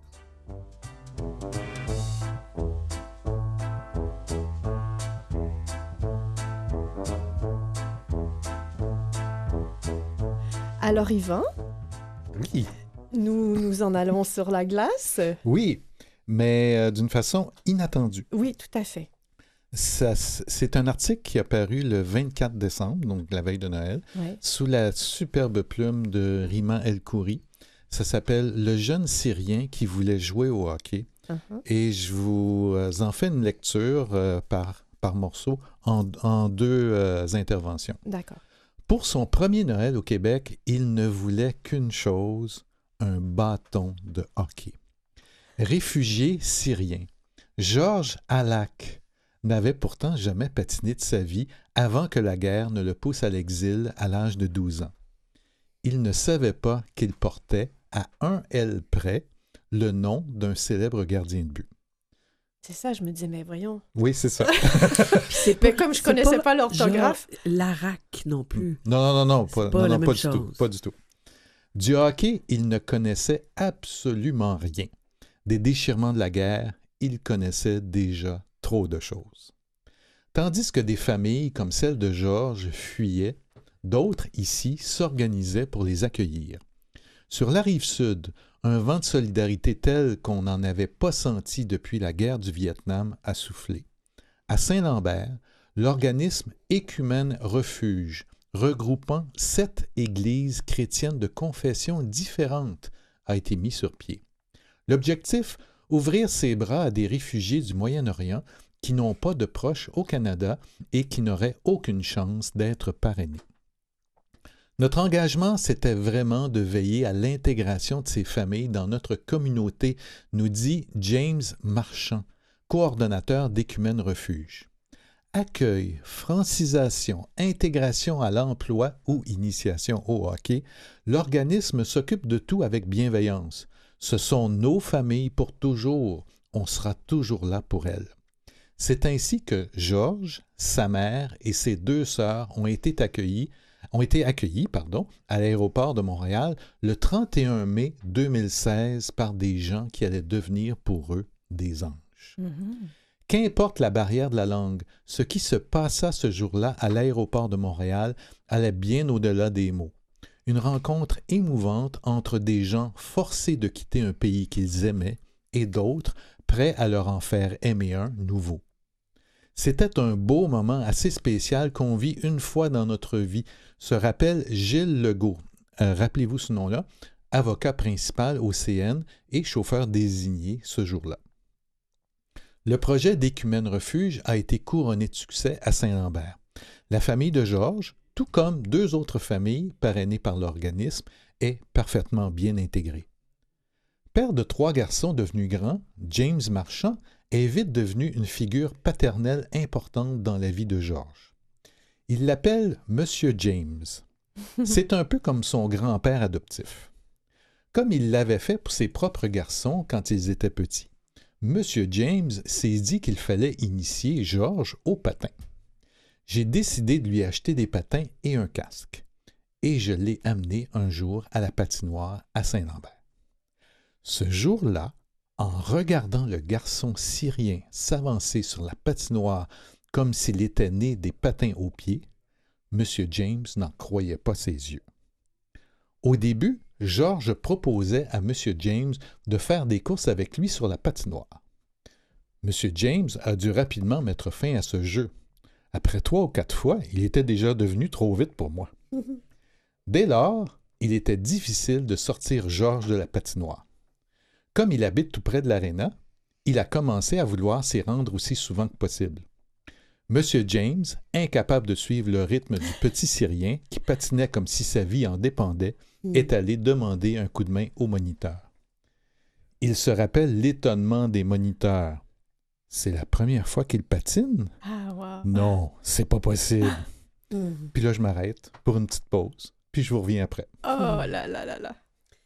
Alors, Yvan, Oui. nous nous en allons sur la glace. Oui, mais euh, d'une façon inattendue. Oui, tout à fait. Ça, c'est un article qui a paru le vingt-quatre décembre, donc la veille de Noël, Oui. sous la superbe plume de Rima El Khoury. Ça s'appelle « Le jeune Syrien qui voulait jouer au hockey ». Uh-huh. Et je vous euh, en fais une lecture euh, par, par morceau en, en deux euh, interventions. D'accord. Pour son premier Noël au Québec, il ne voulait qu'une chose, un bâton de hockey. Réfugié syrien, Georges Halak n'avait pourtant jamais patiné de sa vie avant que la guerre ne le pousse à l'exil à l'âge de douze ans. Il ne savait pas qu'il portait, à un L près, le nom d'un célèbre gardien de but. C'est ça, je me disais, mais voyons. Oui, c'est ça. C'est Mais comme je c'est connaissais pas l'orthographe. genre Larac non plus. Non, non, non, non, C'est pas, pas non, la non, même pas du chose. tout, pas du tout. Du hockey, il ne connaissait absolument rien. Des déchirements de la guerre, il connaissait déjà trop de choses. Tandis que des familles comme celle de Georges fuyaient, d'autres ici s'organisaient pour les accueillir. Sur la rive sud, un vent de solidarité tel qu'on n'en avait pas senti depuis la guerre du Vietnam a soufflé. À Saint-Lambert, l'organisme Écumène Refuge regroupant sept églises chrétiennes de confessions différentes, a été mis sur pied. L'objectif, ouvrir ses bras à des réfugiés du Moyen-Orient qui n'ont pas de proches au Canada et qui n'auraient aucune chance d'être parrainés. Notre engagement, c'était vraiment de veiller à l'intégration de ces familles dans notre communauté, nous dit James Marchand, coordonnateur d'Écumène Refuge. Accueil, francisation, intégration à l'emploi ou initiation au hockey, l'organisme s'occupe de tout avec bienveillance. Ce sont nos familles pour toujours. On sera toujours là pour elles. C'est ainsi que Georges, sa mère et ses deux sœurs ont été accueillis, ont été accueillis pardon, à l'aéroport de Montréal le trente et un mai deux mille seize par des gens qui allaient devenir pour eux des anges. Mm-hmm. Qu'importe la barrière de la langue, ce qui se passa ce jour-là à l'aéroport de Montréal allait bien au-delà des mots. Une rencontre émouvante entre des gens forcés de quitter un pays qu'ils aimaient et d'autres prêts à leur en faire aimer un nouveau. C'était un beau moment assez spécial qu'on vit une fois dans notre vie, se rappelle Gilles Legault, euh, rappelez-vous ce nom-là, avocat principal au C N et chauffeur désigné ce jour-là. Le projet d'Écumène Refuge a été couronné de succès à Saint-Lambert. La famille de Georges, tout comme deux autres familles parrainées par l'organisme, est parfaitement bien intégrée. Père de trois garçons devenus grands, James Marchand est vite devenu une figure paternelle importante dans la vie de Georges. Il l'appelle Monsieur James. C'est un peu comme son grand-père adoptif. Comme il l'avait fait pour ses propres garçons quand ils étaient petits. Monsieur James s'est dit qu'il fallait initier Georges au patin. J'ai décidé de lui acheter des patins et un casque. Et je l'ai amené un jour à la patinoire à Saint-Lambert. Ce jour-là, en regardant le garçon syrien s'avancer sur la patinoire comme s'il était né des patins aux pieds, M. James n'en croyait pas ses yeux. Au début, Georges proposait à M. James de faire des courses avec lui sur la patinoire. M. James a dû rapidement mettre fin à ce jeu. Après trois ou quatre fois, il était déjà devenu trop vite pour moi. Dès lors, il était difficile de sortir Georges de la patinoire. Comme il habite tout près de l'aréna, il a commencé à vouloir s'y rendre aussi souvent que possible. M. James, incapable de suivre le rythme du petit Syrien qui patinait comme si sa vie en dépendait, mmh. est allé demander un coup de main au moniteur. Il se rappelle l'étonnement des moniteurs. C'est la première fois qu'il patine? Ah, wow. Non, c'est pas possible. Ah. Mmh. Puis là, je m'arrête pour une petite pause, puis je vous reviens après. Oh mmh. là là là là.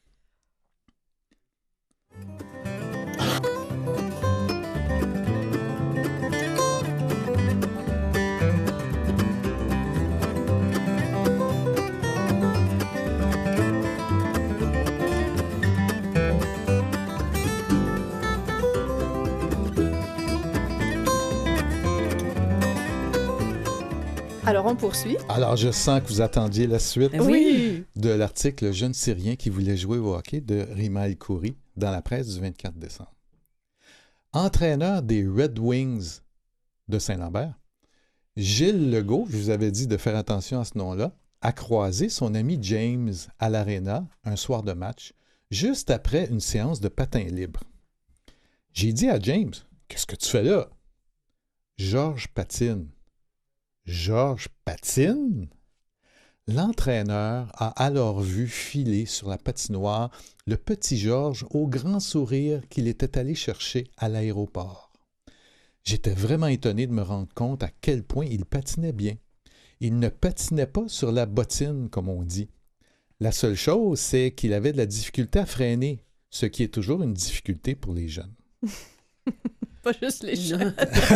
Alors, on poursuit. Alors, je sens que vous attendiez la suite oui. de l'article « Jeune Syrien qui voulait jouer au hockey » de Rima El-Khoury dans la presse du vingt-quatre décembre. Entraîneur des Red Wings de Saint-Lambert, Gilles Legault, je vous avais dit de faire attention à ce nom-là, a croisé son ami James à l'aréna un soir de match, juste après une séance de patin libre. J'ai dit à James, « Qu'est-ce que tu fais là? » « Georges patine. » Georges patine? L'entraîneur a alors vu filer sur la patinoire le petit Georges au grand sourire qu'il était allé chercher à l'aéroport. J'étais vraiment étonné de me rendre compte à quel point il patinait bien. Il ne patinait pas sur la bottine, comme on dit. La seule chose, c'est qu'il avait de la difficulté à freiner, ce qui est toujours une difficulté pour les jeunes. Pas juste les jeunes.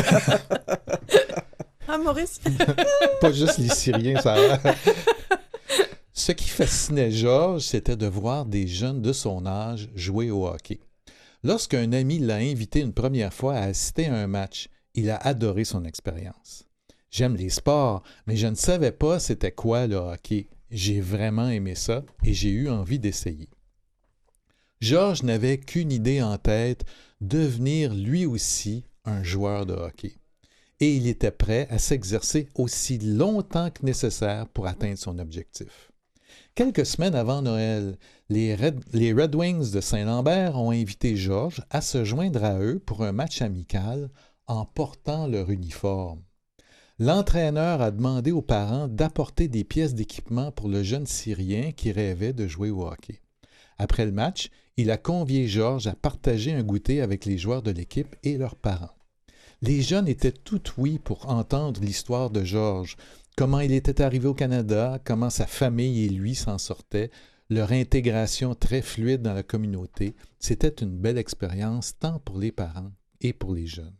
Ah, Maurice? Pas juste les Syriens, ça a... Ce qui fascinait Georges, c'était de voir des jeunes de son âge jouer au hockey. Lorsqu'un ami l'a invité une première fois à assister à un match, il a adoré son expérience. J'aime les sports, mais je ne savais pas c'était quoi le hockey. J'ai vraiment aimé ça et j'ai eu envie d'essayer. Georges n'avait qu'une idée en tête, devenir lui aussi un joueur de hockey. et il était prêt à s'exercer aussi longtemps que nécessaire pour atteindre son objectif. Quelques semaines avant Noël, les Red, les Red Wings de Saint-Lambert ont invité Georges à se joindre à eux pour un match amical en portant leur uniforme. L'entraîneur a demandé aux parents d'apporter des pièces d'équipement pour le jeune Syrien qui rêvait de jouer au hockey. Après le match, il a convié Georges à partager un goûter avec les joueurs de l'équipe et leurs parents. Les jeunes étaient tout ouïs pour entendre l'histoire de Georges, comment il était arrivé au Canada, comment sa famille et lui s'en sortaient, leur intégration très fluide dans la communauté. C'était une belle expérience tant pour les parents et pour les jeunes.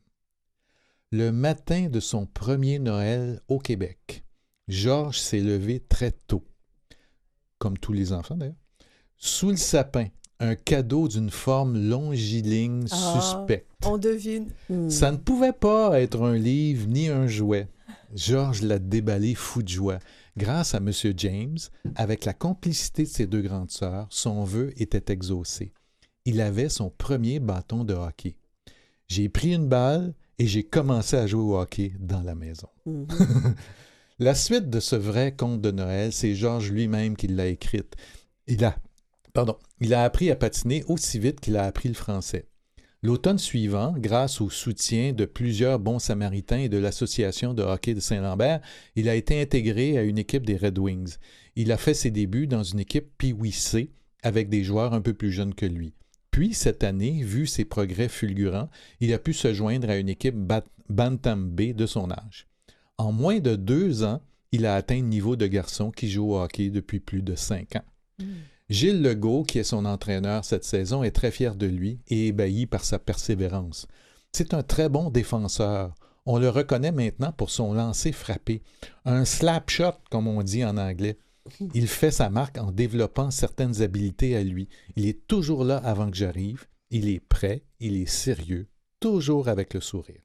Le matin de son premier Noël au Québec, Georges s'est levé très tôt, comme tous les enfants d'ailleurs. Sous le sapin, un cadeau d'une forme longiligne Ah, suspecte. On devine. Hmm. Ça ne pouvait pas être un livre ni un jouet. Georges l'a déballé fou de joie. Grâce à M. James, avec la complicité de ses deux grandes sœurs, son vœu était exaucé. Il avait son premier bâton de hockey. J'ai pris une balle et j'ai commencé à jouer au hockey dans la maison. Mhm. La suite de ce vrai conte de Noël, c'est Georges lui-même qui l'a écrite. Il a, pardon, il a appris à patiner aussi vite qu'il a appris le français. L'automne suivant, grâce au soutien de plusieurs bons samaritains et de l'Association de hockey de Saint-Lambert, il a été intégré à une équipe des Red Wings. Il a fait ses débuts dans une équipe Pee Wee C avec des joueurs un peu plus jeunes que lui. Puis, cette année, vu ses progrès fulgurants, il a pu se joindre à une équipe Bat- Bantam B de son âge. En moins de deux ans, il a atteint le niveau de garçon qui joue au hockey depuis plus de cinq ans. Mm. Gilles Legault, qui est son entraîneur cette saison, est très fier de lui et ébahi par sa persévérance. C'est un très bon défenseur. On le reconnaît maintenant pour son lancer frappé. Un slap shot, comme on dit en anglais. Il fait sa marque en développant certaines habiletés à lui. Il est toujours là avant que j'arrive. Il est prêt, il est sérieux, toujours avec le sourire.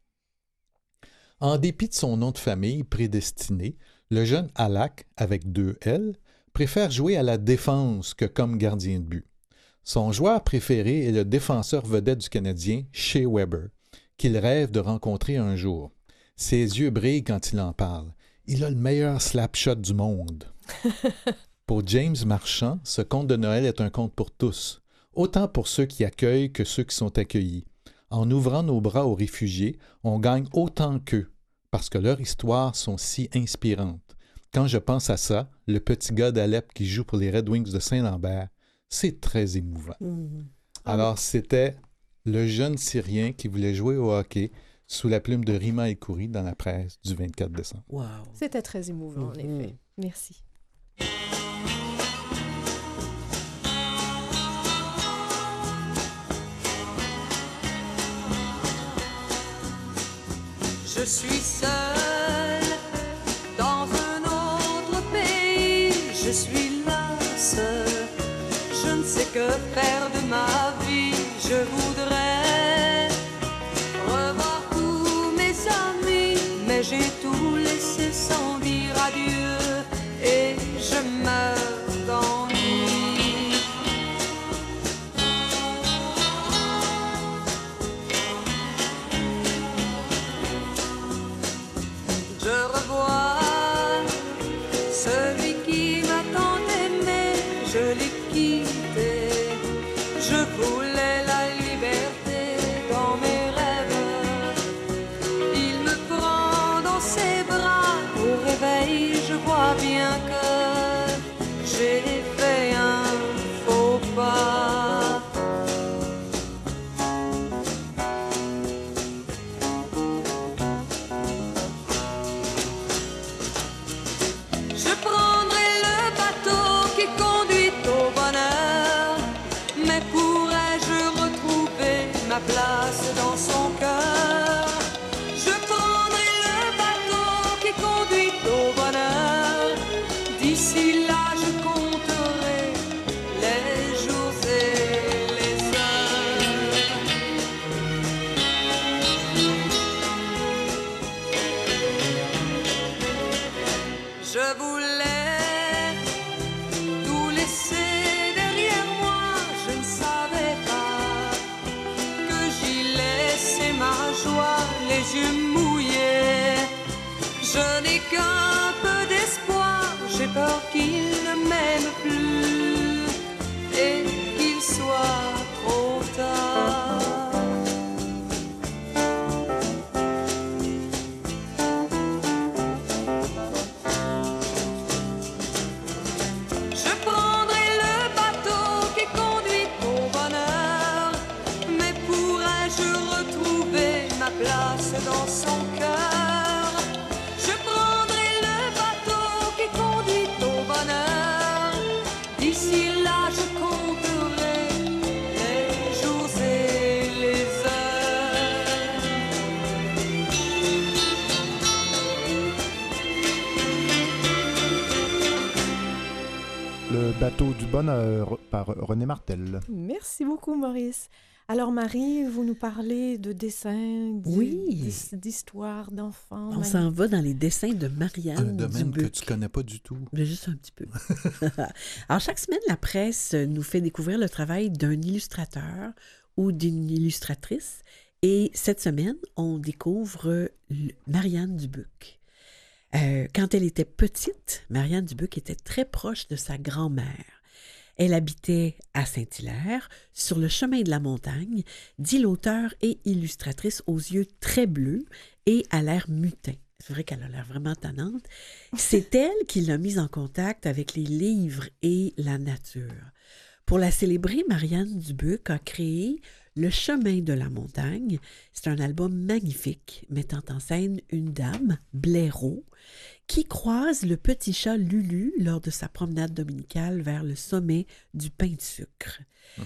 En dépit de son nom de famille prédestiné, le jeune Alak, avec deux L, préfère jouer à la défense que comme gardien de but. Son joueur préféré est le défenseur vedette du Canadien, Shea Weber, qu'il rêve de rencontrer un jour. Ses yeux brillent quand il en parle. Il a le meilleur slap shot du monde. Pour James Marchand, ce conte de Noël est un conte pour tous, autant pour ceux qui accueillent que ceux qui sont accueillis. En ouvrant nos bras aux réfugiés, on gagne autant qu'eux, parce que leurs histoires sont si inspirantes. Quand je pense à ça, le petit gars d'Alep qui joue pour les Red Wings de Saint-Lambert, c'est très émouvant. Mhm. Alors, c'était le jeune Syrien qui voulait jouer au hockey sous la plume de Rima El-Khoury dans la presse du vingt-quatre décembre. Wow. C'était très émouvant, en Mhm. effet. Merci. Je suis seule dans un autre pays, je suis lasse, je ne sais que faire de ma vie, je voudrais revoir tous mes amis, mais j'ai tout laissé sans dire adieu et je meurs d'ennui. Je revois celui qui m'a tant aimé, je l'ai quitté. Je voulais la liberté dans mes rêves. Il me prend dans ses bras, au réveil je vois bien que j'ai fait un faux pas. Je prendrai le bateau qui conduit au bonheur, mais pourrais-je retrouver ma place dans son cœur? Je prendrai le bateau qui conduit au bonheur, d'ici là je compterai les jours et les heures. Je voulais tout laisser derrière moi, je ne savais pas que j'y laissais ma joie, les yeux mouillés. Je n'ai qu'un peu d'espoir, j'ai peur qu'il ne m'aime plus et qu'il soit trop tard. Je prendrai le bateau qui conduit au bonheur, mais pourrais-je retrouver ma place dans son cœur? Je prendrai le bateau qui conduit au bonheur. D'ici là, je compterai les jours et les heures. Le bateau du bonheur par René Martel. Merci beaucoup, Maurice. Alors, Marie, vous nous parlez de dessins, d- Oui. d'his- d'histoires d'enfants. On s'en va dans les dessins de Marianne Un domaine que Dubuc. tu connais pas du tout. Mais juste un petit peu. Alors, chaque semaine, la presse nous fait découvrir le travail d'un illustrateur ou d'une illustratrice. Et cette semaine, on découvre le- Marianne Dubuc. Euh, quand elle était petite, Marianne Dubuc était très proche de sa grand-mère. Elle habitait à Saint-Hilaire, sur le chemin de la montagne, dit l'auteur et illustratrice aux yeux très bleus et à l'air mutin. C'est vrai qu'elle a l'air vraiment tannante. C'est elle qui l'a mise en contact avec les livres et la nature. Pour la célébrer, Marianne Dubuc a créé Le chemin de la montagne. C'est un album magnifique mettant en scène une dame, Blaireau, qui croise le petit chat Lulu lors de sa promenade dominicale vers le sommet du pain de sucre.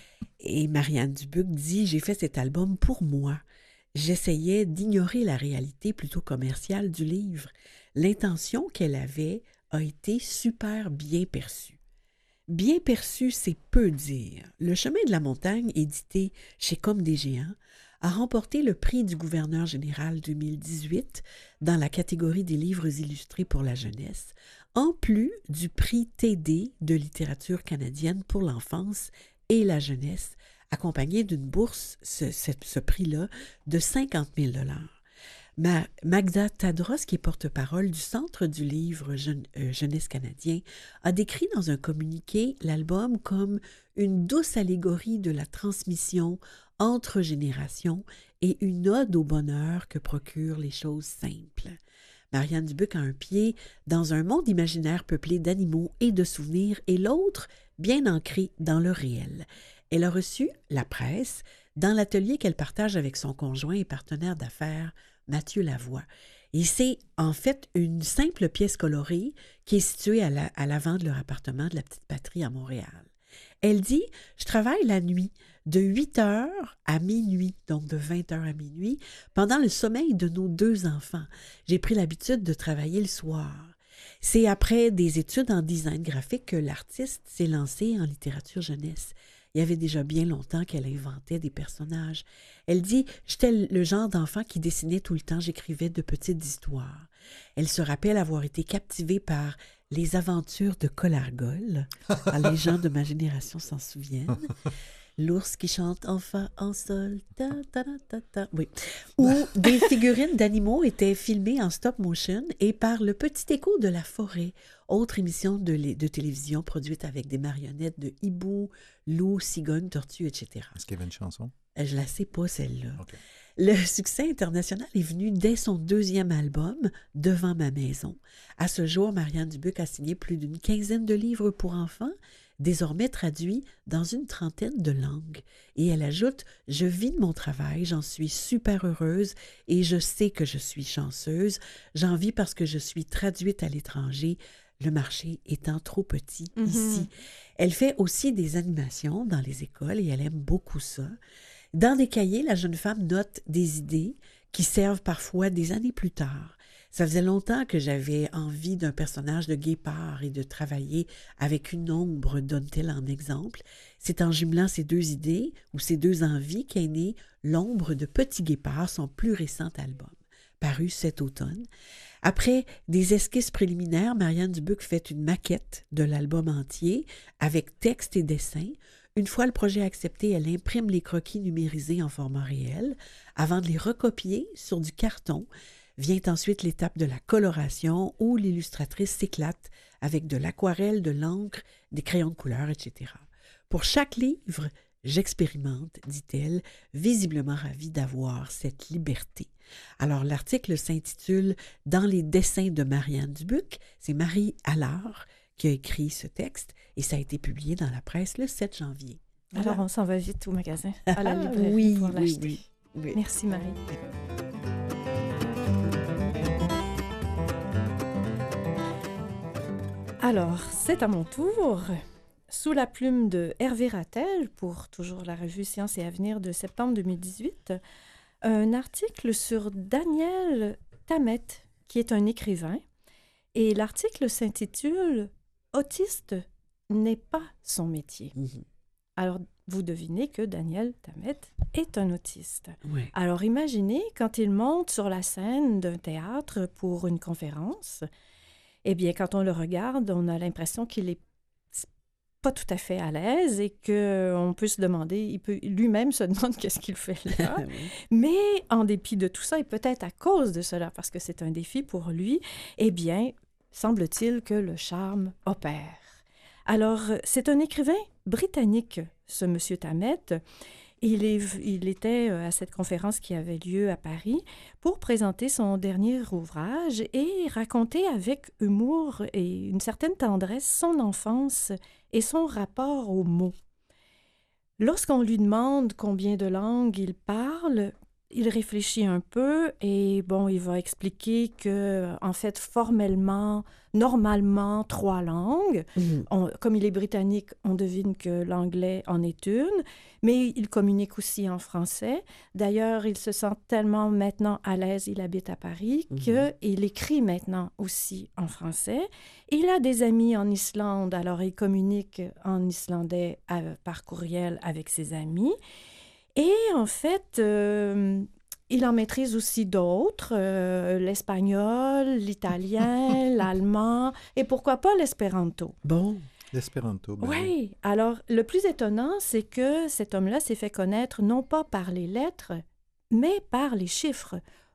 Et Marianne Dubuc dit « J'ai fait cet album pour moi. J'essayais d'ignorer la réalité plutôt commerciale du livre. L'intention qu'elle avait a été super bien perçue. » Bien perçu, c'est peu dire. Le chemin de la montagne, édité chez Comme des Géants, a remporté le prix du gouverneur général deux mille dix-huit dans la catégorie des livres illustrés pour la jeunesse, en plus du prix T D de littérature canadienne pour l'enfance et la jeunesse, accompagné d'une bourse, ce, ce, ce prix-là, de cinquante mille dollars. Ma, Magda Tadros, qui est porte-parole du Centre du livre Jeune, euh, Jeunesse canadien, a décrit dans un communiqué l'album comme une douce allégorie de la transmission entre générations et une ode au bonheur que procurent les choses simples. Marianne Dubuc a un pied dans un monde imaginaire peuplé d'animaux et de souvenirs et l'autre bien ancré dans le réel. Elle a reçu la presse dans l'atelier qu'elle partage avec son conjoint et partenaire d'affaires, Mathieu Lavoie. Et c'est en fait une simple pièce colorée qui est située à, la, à l'avant de leur appartement de la Petite Patrie à Montréal. Elle dit « Je travaille la nuit de huit heures à minuit, donc de vingt heures à minuit, pendant le sommeil de nos deux enfants. J'ai pris l'habitude de travailler le soir. » C'est après des études en design graphique que l'artiste s'est lancée en littérature jeunesse. Il y avait déjà bien longtemps qu'elle inventait des personnages. Elle dit « J'étais le genre d'enfant qui dessinait tout le temps, j'écrivais de petites histoires. » Elle se rappelle avoir été captivée par les aventures de Colargol. Les gens de ma génération s'en souviennent. L'ours qui chante enfin en sol. Ta, ta, ta, ta, ta. Oui. Où des figurines d'animaux étaient filmées en stop motion et par Le Petit Écho de la forêt, autre émission de, de télévision produite avec des marionnettes de hibou, loup, cigogne, tortue, et cetera. Est-ce qu'il y avait une chanson? Je la sais pas, celle-là. Okay. Le succès international est venu dès son deuxième album, Devant ma maison. À ce jour, Marianne Dubuc a signé plus d'une quinzaine de livres pour enfants, désormais traduits dans une trentaine de langues. Et elle ajoute « Je vis de mon travail, j'en suis super heureuse et je sais que je suis chanceuse. J'en vis parce que je suis traduite à l'étranger, le marché étant trop petit mm-hmm. ici. » Elle fait aussi des animations dans les écoles et elle aime beaucoup ça. Dans des cahiers, la jeune femme note des idées qui servent parfois des années plus tard. Ça faisait longtemps que j'avais envie d'un personnage de guépard et de travailler avec une ombre, donne-t-elle en exemple. C'est en jumelant ces deux idées ou ces deux envies qu'est née L'ombre de Petit Guépard, son plus récent album, paru cet automne. Après des esquisses préliminaires, Marianne Dubuc fait une maquette de l'album entier avec texte et dessin. Une fois le projet accepté, elle imprime les croquis numérisés en format réel avant de les recopier sur du carton Vient ensuite l'étape de la coloration où l'illustratrice s'éclate avec de l'aquarelle, de l'encre, des crayons de couleur, et cetera. Pour chaque livre, j'expérimente, dit-elle, visiblement ravie d'avoir cette liberté. Alors, l'article s'intitule « Dans les dessins de Marianne Dubuc ». C'est Marie Allard qui a écrit ce texte et ça a été publié dans la presse le sept janvier. Alors, Voilà. on s'en va vite au magasin, à la librairie oui, pour oui, l'acheter. oui, oui. Merci, Marie. Alors, c'est à mon tour. Sous la plume de Hervé Rattel, pour toujours la revue Sciences et Avenir de septembre deux mille dix-huit, un article sur Daniel Tammet, qui est un écrivain. Et l'article s'intitule « Autiste n'est pas son métier ». Mhm. Alors, vous devinez que Daniel Tammet est un autiste. Oui. Alors, imaginez quand il monte sur la scène d'un théâtre pour une conférence, eh bien, quand on le regarde, on a l'impression qu'il n'est pas tout à fait à l'aise et qu'on peut se demander, il peut lui-même se demande qu'est-ce qu'il fait là. Oui. Mais en dépit de tout ça, et peut-être à cause de cela, parce que c'est un défi pour lui, eh bien, semble-t-il que le charme opère. Alors, c'est un écrivain britannique, ce monsieur Tammet. Il, est, il était à cette conférence qui avait lieu à Paris pour présenter son dernier ouvrage et raconter avec humour et une certaine tendresse son enfance et son rapport aux mots. Lorsqu'on lui demande combien de langues il parle, il réfléchit un peu et bon, il va expliquer que, en fait, formellement, normalement, trois langues. Mhm. On, comme il est britannique, on devine que l'anglais en est une, mais il communique aussi en français. D'ailleurs, il se sent tellement maintenant à l'aise, il habite à Paris, Mhm. qu'il écrit maintenant aussi en français. Il a des amis en Islande, alors il communique en islandais à- par courriel avec ses amis. Et en fait, euh, il en maîtrise aussi d'autres, euh, l'espagnol, l'italien, l'allemand et pourquoi pas l'espéranto. Bon. L'espéranto. ben oui. Oui, alors le plus étonnant, c'est que cet homme-là s'est fait connaître non pas par les lettres, mais par les chiffres.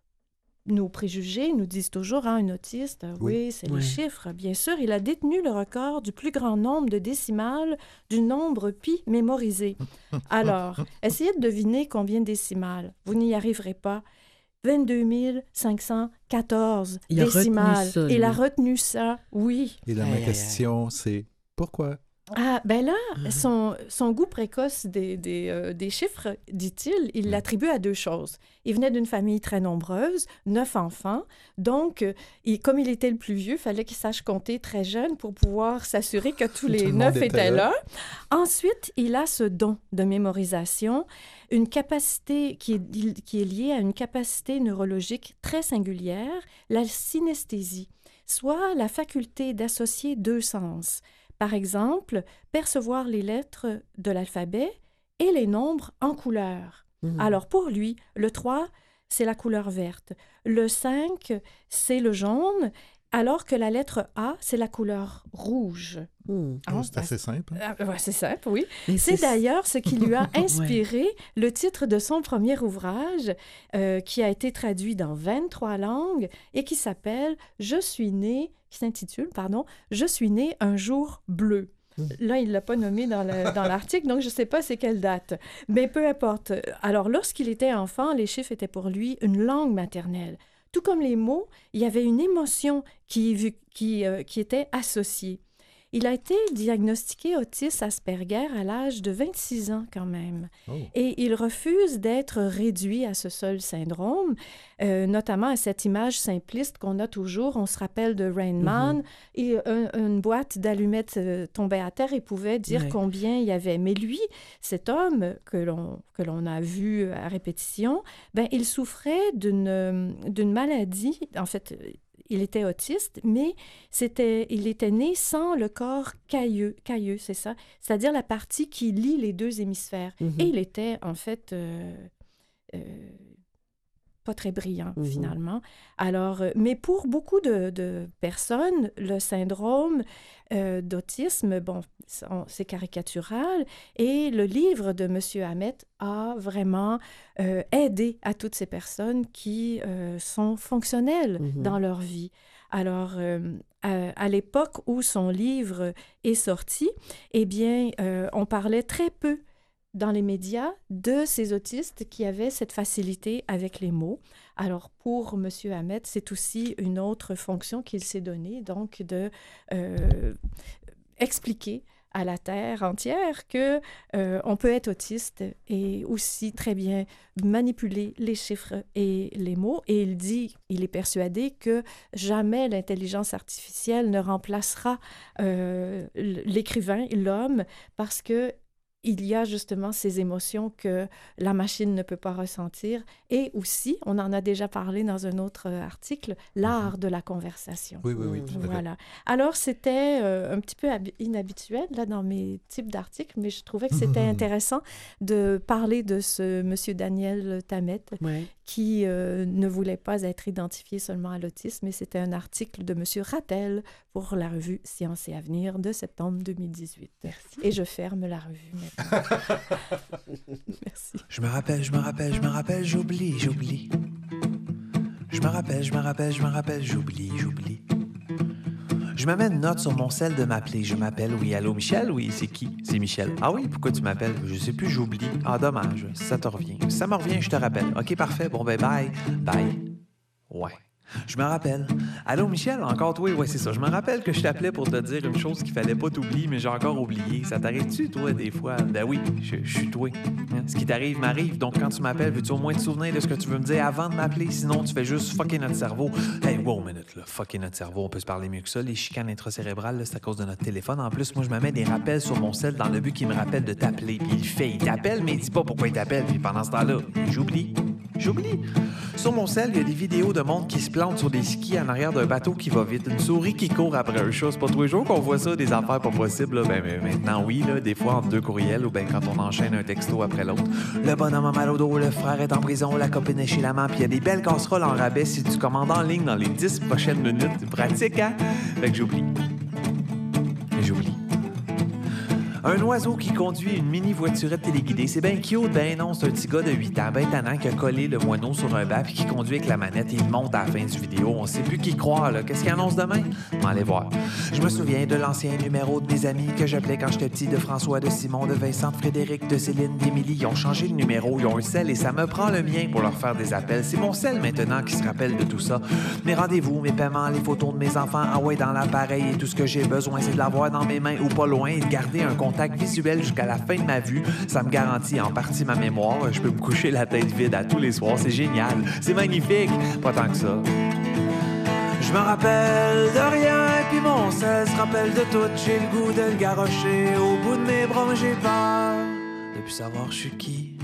Nos préjugés nous disent toujours, hein, un autiste, oui, Oui. c'est Ouais. les chiffres. Bien sûr, il a détenu le record du plus grand nombre de décimales du nombre pi mémorisé. Alors, essayez de deviner combien de décimales. Vous n'y arriverez pas. vingt-deux mille cinq cent quatorze Il a retenu décimales. ça, Il a lui. retenu ça, oui. Et là, Aïe, ma aïe, question, c'est pourquoi? Ah, ben là, Mhm. son, son goût précoce des, des, euh, des chiffres, dit-il, il Mhm. l'attribue à deux choses. Il venait d'une famille très nombreuse, neuf enfants, donc, euh, il, comme il était le plus vieux, il fallait qu'il sache compter très jeune pour pouvoir s'assurer que tous les Tout le monde neuf était étaient là. là. Ensuite, il a ce don de mémorisation, une capacité qui est, qui est liée à une capacité neurologique très singulière, la synesthésie, soit la faculté d'associer deux sens. Par exemple, percevoir les lettres de l'alphabet et les nombres en couleur. Mhm. Alors, pour lui, le trois, c'est la couleur verte. Le cinq, c'est le jaune, alors que la lettre A, c'est la couleur rouge. Mhm. Ah, Oh, c'est assez simple. hein? Ah, ouais, c'est simple, oui. Mais C'est d'ailleurs ce qui lui a Ouais. inspiré le titre de son premier ouvrage, euh, qui a été traduit dans vingt-trois langues et qui s'appelle « Je suis né », qui s'intitule, pardon, « Je suis né un jour bleu ». Mm. Là, il ne l'a pas nommé dans le- dans l'article, donc je ne sais pas c'est quelle date. Mais peu importe. Alors, lorsqu'il était enfant, les chiffres étaient pour lui une langue maternelle. Tout comme les mots, il y avait une émotion qui, qui, euh, qui était associée. Il a été diagnostiqué autiste Asperger à l'âge de vingt-six ans quand même. Oh. Et il refuse d'être réduit à ce seul syndrome, euh, notamment à cette image simpliste qu'on a toujours. On se rappelle de Rain Man, Mhm. et un- une boîte d'allumettes euh, tombait à terre et pouvait dire Ouais. combien il y avait. Mais lui, cet homme que l'on, que l'on a vu à répétition, ben, il souffrait d'une, euh, d'une maladie, en fait... Il était autiste, mais c'était, il était né sans le corps cailleux, cailleux, c'est ça, c'est-à-dire la partie qui lie les deux hémisphères. Mhm. Et il était, en fait, euh, euh, pas très brillant, Mhm. finalement. Alors, euh, mais pour beaucoup de, de personnes, le syndrome euh, d'autisme, bon, c'est- on- c'est caricatural. Et le livre de M. Hamet a vraiment euh, aidé à toutes ces personnes qui euh, sont fonctionnelles Mhm. dans leur vie. Alors, euh, à, à l'époque où son livre est sorti, eh bien, euh, on parlait très peu dans les médias de ces autistes qui avaient cette facilité avec les mots. Alors, pour M. Hamet, c'est aussi une autre fonction qu'il s'est donnée, donc de euh, expliquer à la Terre entière que euh, on peut être autiste et aussi très bien manipuler les chiffres et les mots. Et il dit, il est persuadé que jamais l'intelligence artificielle ne remplacera euh, l'écrivain, l'homme, parce que il y a justement ces émotions que la machine ne peut pas ressentir. Et aussi, on en a déjà parlé dans un autre euh, article, l'art de la conversation. Oui, oui, oui, tout à fait. Voilà. Alors, c'était euh, un petit peu hab- inhabituel là, dans mes types d'articles, mais je trouvais que c'était intéressant de parler de ce monsieur Daniel Tammet Ouais. qui euh, ne voulait pas être identifié seulement à l'autisme. Et c'était un article de monsieur Rattel pour la revue Science et Avenir de septembre deux mille dix-huit. Merci. Et je ferme la revue maintenant. Merci. Je me rappelle, je me rappelle, je me rappelle, j'oublie, j'oublie. Je me rappelle, je me rappelle, je me rappelle, j'oublie, j'oublie. Je me mets une note sur mon cell de m'appeler. Je m'appelle, oui, allô, Michel? Oui, c'est qui? C'est Michel. Ah oui, pourquoi tu m'appelles? Je sais plus, j'oublie. Ah, dommage, ça te revient. Ça me revient, je te rappelle. OK, parfait, bon, ben, bye. Bye. Ouais. Je me rappelle. Allô, Michel, encore toi? Ouais, c'est ça. Je me rappelle que je t'appelais pour te dire une chose qu'il fallait pas t'oublier, mais j'ai encore oublié. Ça t'arrive-tu, toi, des fois? Ben oui, je, je suis toi. Hein? Ce qui t'arrive m'arrive. Donc, quand tu m'appelles, veux-tu au moins te souvenir de ce que tu veux me dire avant de m'appeler? Sinon, tu fais juste fucker notre cerveau. Hey, wow, minute, là. Fucker notre cerveau, on peut se parler mieux que ça. Les chicanes intracérébrales, là, c'est à cause de notre téléphone. En plus, moi, je me mets des rappels sur mon cell dans le but qu'il me rappelle de t'appeler. Puis il le fait. Il t'appelle, mais il dit pas pourquoi il t'appelle. Puis pendant ce temps-là, j'oublie. J'oublie. Sur mon cell, il y a des vidéos de monde qui se plante sur des skis en arrière d'un bateau qui va vite. Une souris qui court après un chat. C'est pas tous les jours qu'on voit ça, des affaires pas possibles. Là. Ben, ben, maintenant, oui, là, des fois entre deux courriels ou ben quand on enchaîne un texto après l'autre. Le bonhomme a mal au dos, le frère est en prison, la copine est chez l'amant, puis il y a des belles casseroles en rabais si tu commandes en ligne dans les dix prochaines minutes. C'est pratique, hein? Fait que j'oublie. J'oublie. Un oiseau qui conduit une mini-voiturette téléguidée, c'est bien cute, ben non, c'est un petit gars de huit ans, ben tannant qui a collé le moineau sur un banc puis qui conduit avec la manette et il monte à la fin du vidéo. On sait plus qui croire, là. Qu'est-ce qu'il annonce demain? On va aller voir. Je me souviens de l'ancien numéro de mes amis que j'appelais quand j'étais petit, de François, de Simon, de Vincent, de Frédéric, de Céline, d'Émilie. Ils ont changé de numéro, ils ont un sel et ça me prend le mien pour leur faire des appels. C'est mon sel maintenant qui se rappelle de tout ça. Mes rendez-vous, mes paiements, les photos de mes enfants, ah ouais, dans l'appareil et tout ce que j'ai besoin, c'est de l'avoir dans mes mains ou pas loin et de garder un contact visuel jusqu'à la fin de ma vue. Ça me garantit en partie ma mémoire. Je peux me coucher la tête vide à tous les soirs. C'est génial. C'est magnifique. Pas tant que ça. Je me rappelle de rien et puis mon sel se rappelle de tout. J'ai le goût de le garrocher au bout de mes bras, mais j'ai peur de plus savoir je suis qui.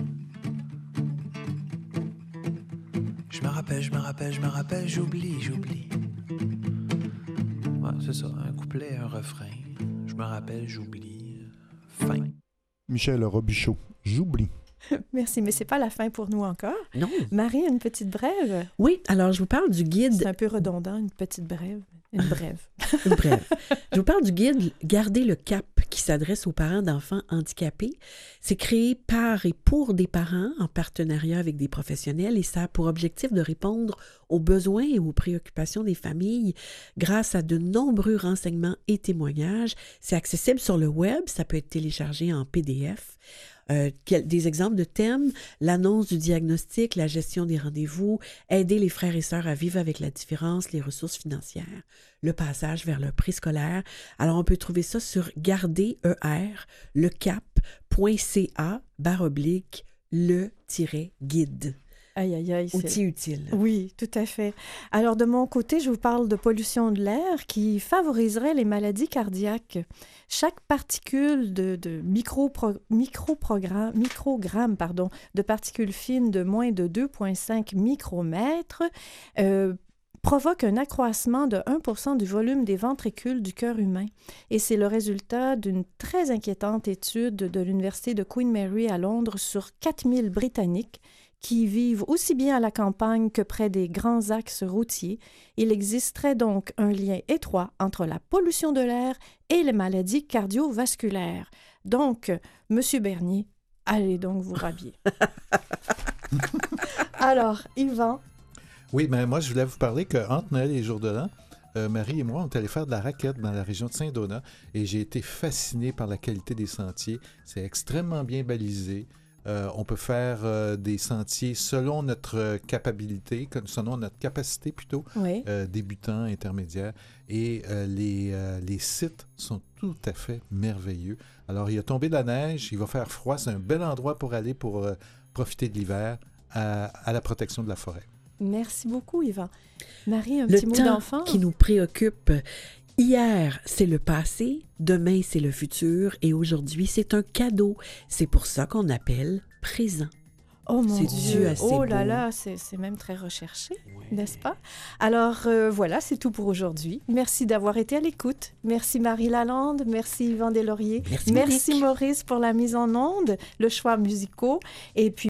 Je me rappelle, je me rappelle, je me rappelle, j'oublie, j'oublie. Ouais, c'est ça, un couplet, un refrain. Je me rappelle, j'oublie. Fin. Michel Robichaud, j'oublie. Merci, mais c'est pas la fin pour nous encore. Non. Marie, une petite brève? Oui, alors je vous parle du guide. C'est un peu redondant, une petite brève. Une brève. Une brève. Je vous parle du guide Garder le cap qui s'adresse aux parents d'enfants handicapés. C'est créé par et pour des parents en partenariat avec des professionnels et ça a pour objectif de répondre aux besoins et aux préoccupations des familles grâce à de nombreux renseignements et témoignages. C'est accessible sur le web, ça peut être téléchargé en P D F. Euh, des exemples de thèmes, l'annonce du diagnostic, la gestion des rendez-vous, aider les frères et sœurs à vivre avec la différence, les ressources financières, le passage vers le préscolaire. Alors, on peut trouver ça sur garder, E R, lecap.ca, barre oblique, le-guide. Aïe, aïe, aïe. Outil utile. Oui, tout à fait. Alors, de mon côté, je vous parle de pollution de l'air qui favoriserait les maladies cardiaques. Chaque particule de, de micro-pro, micro-programme, microgramme pardon, de particules fines de moins de deux virgule cinq micromètres euh, provoque un accroissement de un pour cent du volume des ventricules du cœur humain. Et c'est le résultat d'une très inquiétante étude de l'Université de Queen Mary à Londres sur quatre mille Britanniques qui vivent aussi bien à la campagne que près des grands axes routiers. Il existerait donc un lien étroit entre la pollution de l'air et les maladies cardiovasculaires. Donc, Monsieur Bernier, allez donc vous rhabiller. Alors, Yvan. Oui, mais moi, je voulais vous parler qu'entre Noël et les Jours de l'An, euh, Marie et moi, on est allés faire de la raquette dans la région de Saint-Donat et j'ai été fasciné par la qualité des sentiers. C'est extrêmement bien balisé. Euh, on peut faire euh, des sentiers selon notre capacité, selon notre capacité plutôt, Oui. euh, débutant, intermédiaire. Et euh, les, euh, les sites sont tout à fait merveilleux. Alors, il a tombé de la neige, il va faire froid. C'est un bel endroit pour aller pour euh, profiter de l'hiver à, à la protection de la forêt. Merci beaucoup, Yvan. Marie, un Le petit mot temps d'enfant? qui nous préoccupe. Hier, c'est le passé, demain, c'est le futur, et aujourd'hui, c'est un cadeau. C'est pour ça qu'on appelle présent. Oh mon C'est Dieu, assez oh là beau. là, c'est, c'est même très recherché, n'est-ce pas? Alors euh, voilà, c'est tout pour aujourd'hui. Merci d'avoir été à l'écoute. Merci Marie Lalande, merci Yvan Deslauriers. Merci, Merci Monique. Maurice pour la mise en onde, le choix musicaux. Et puis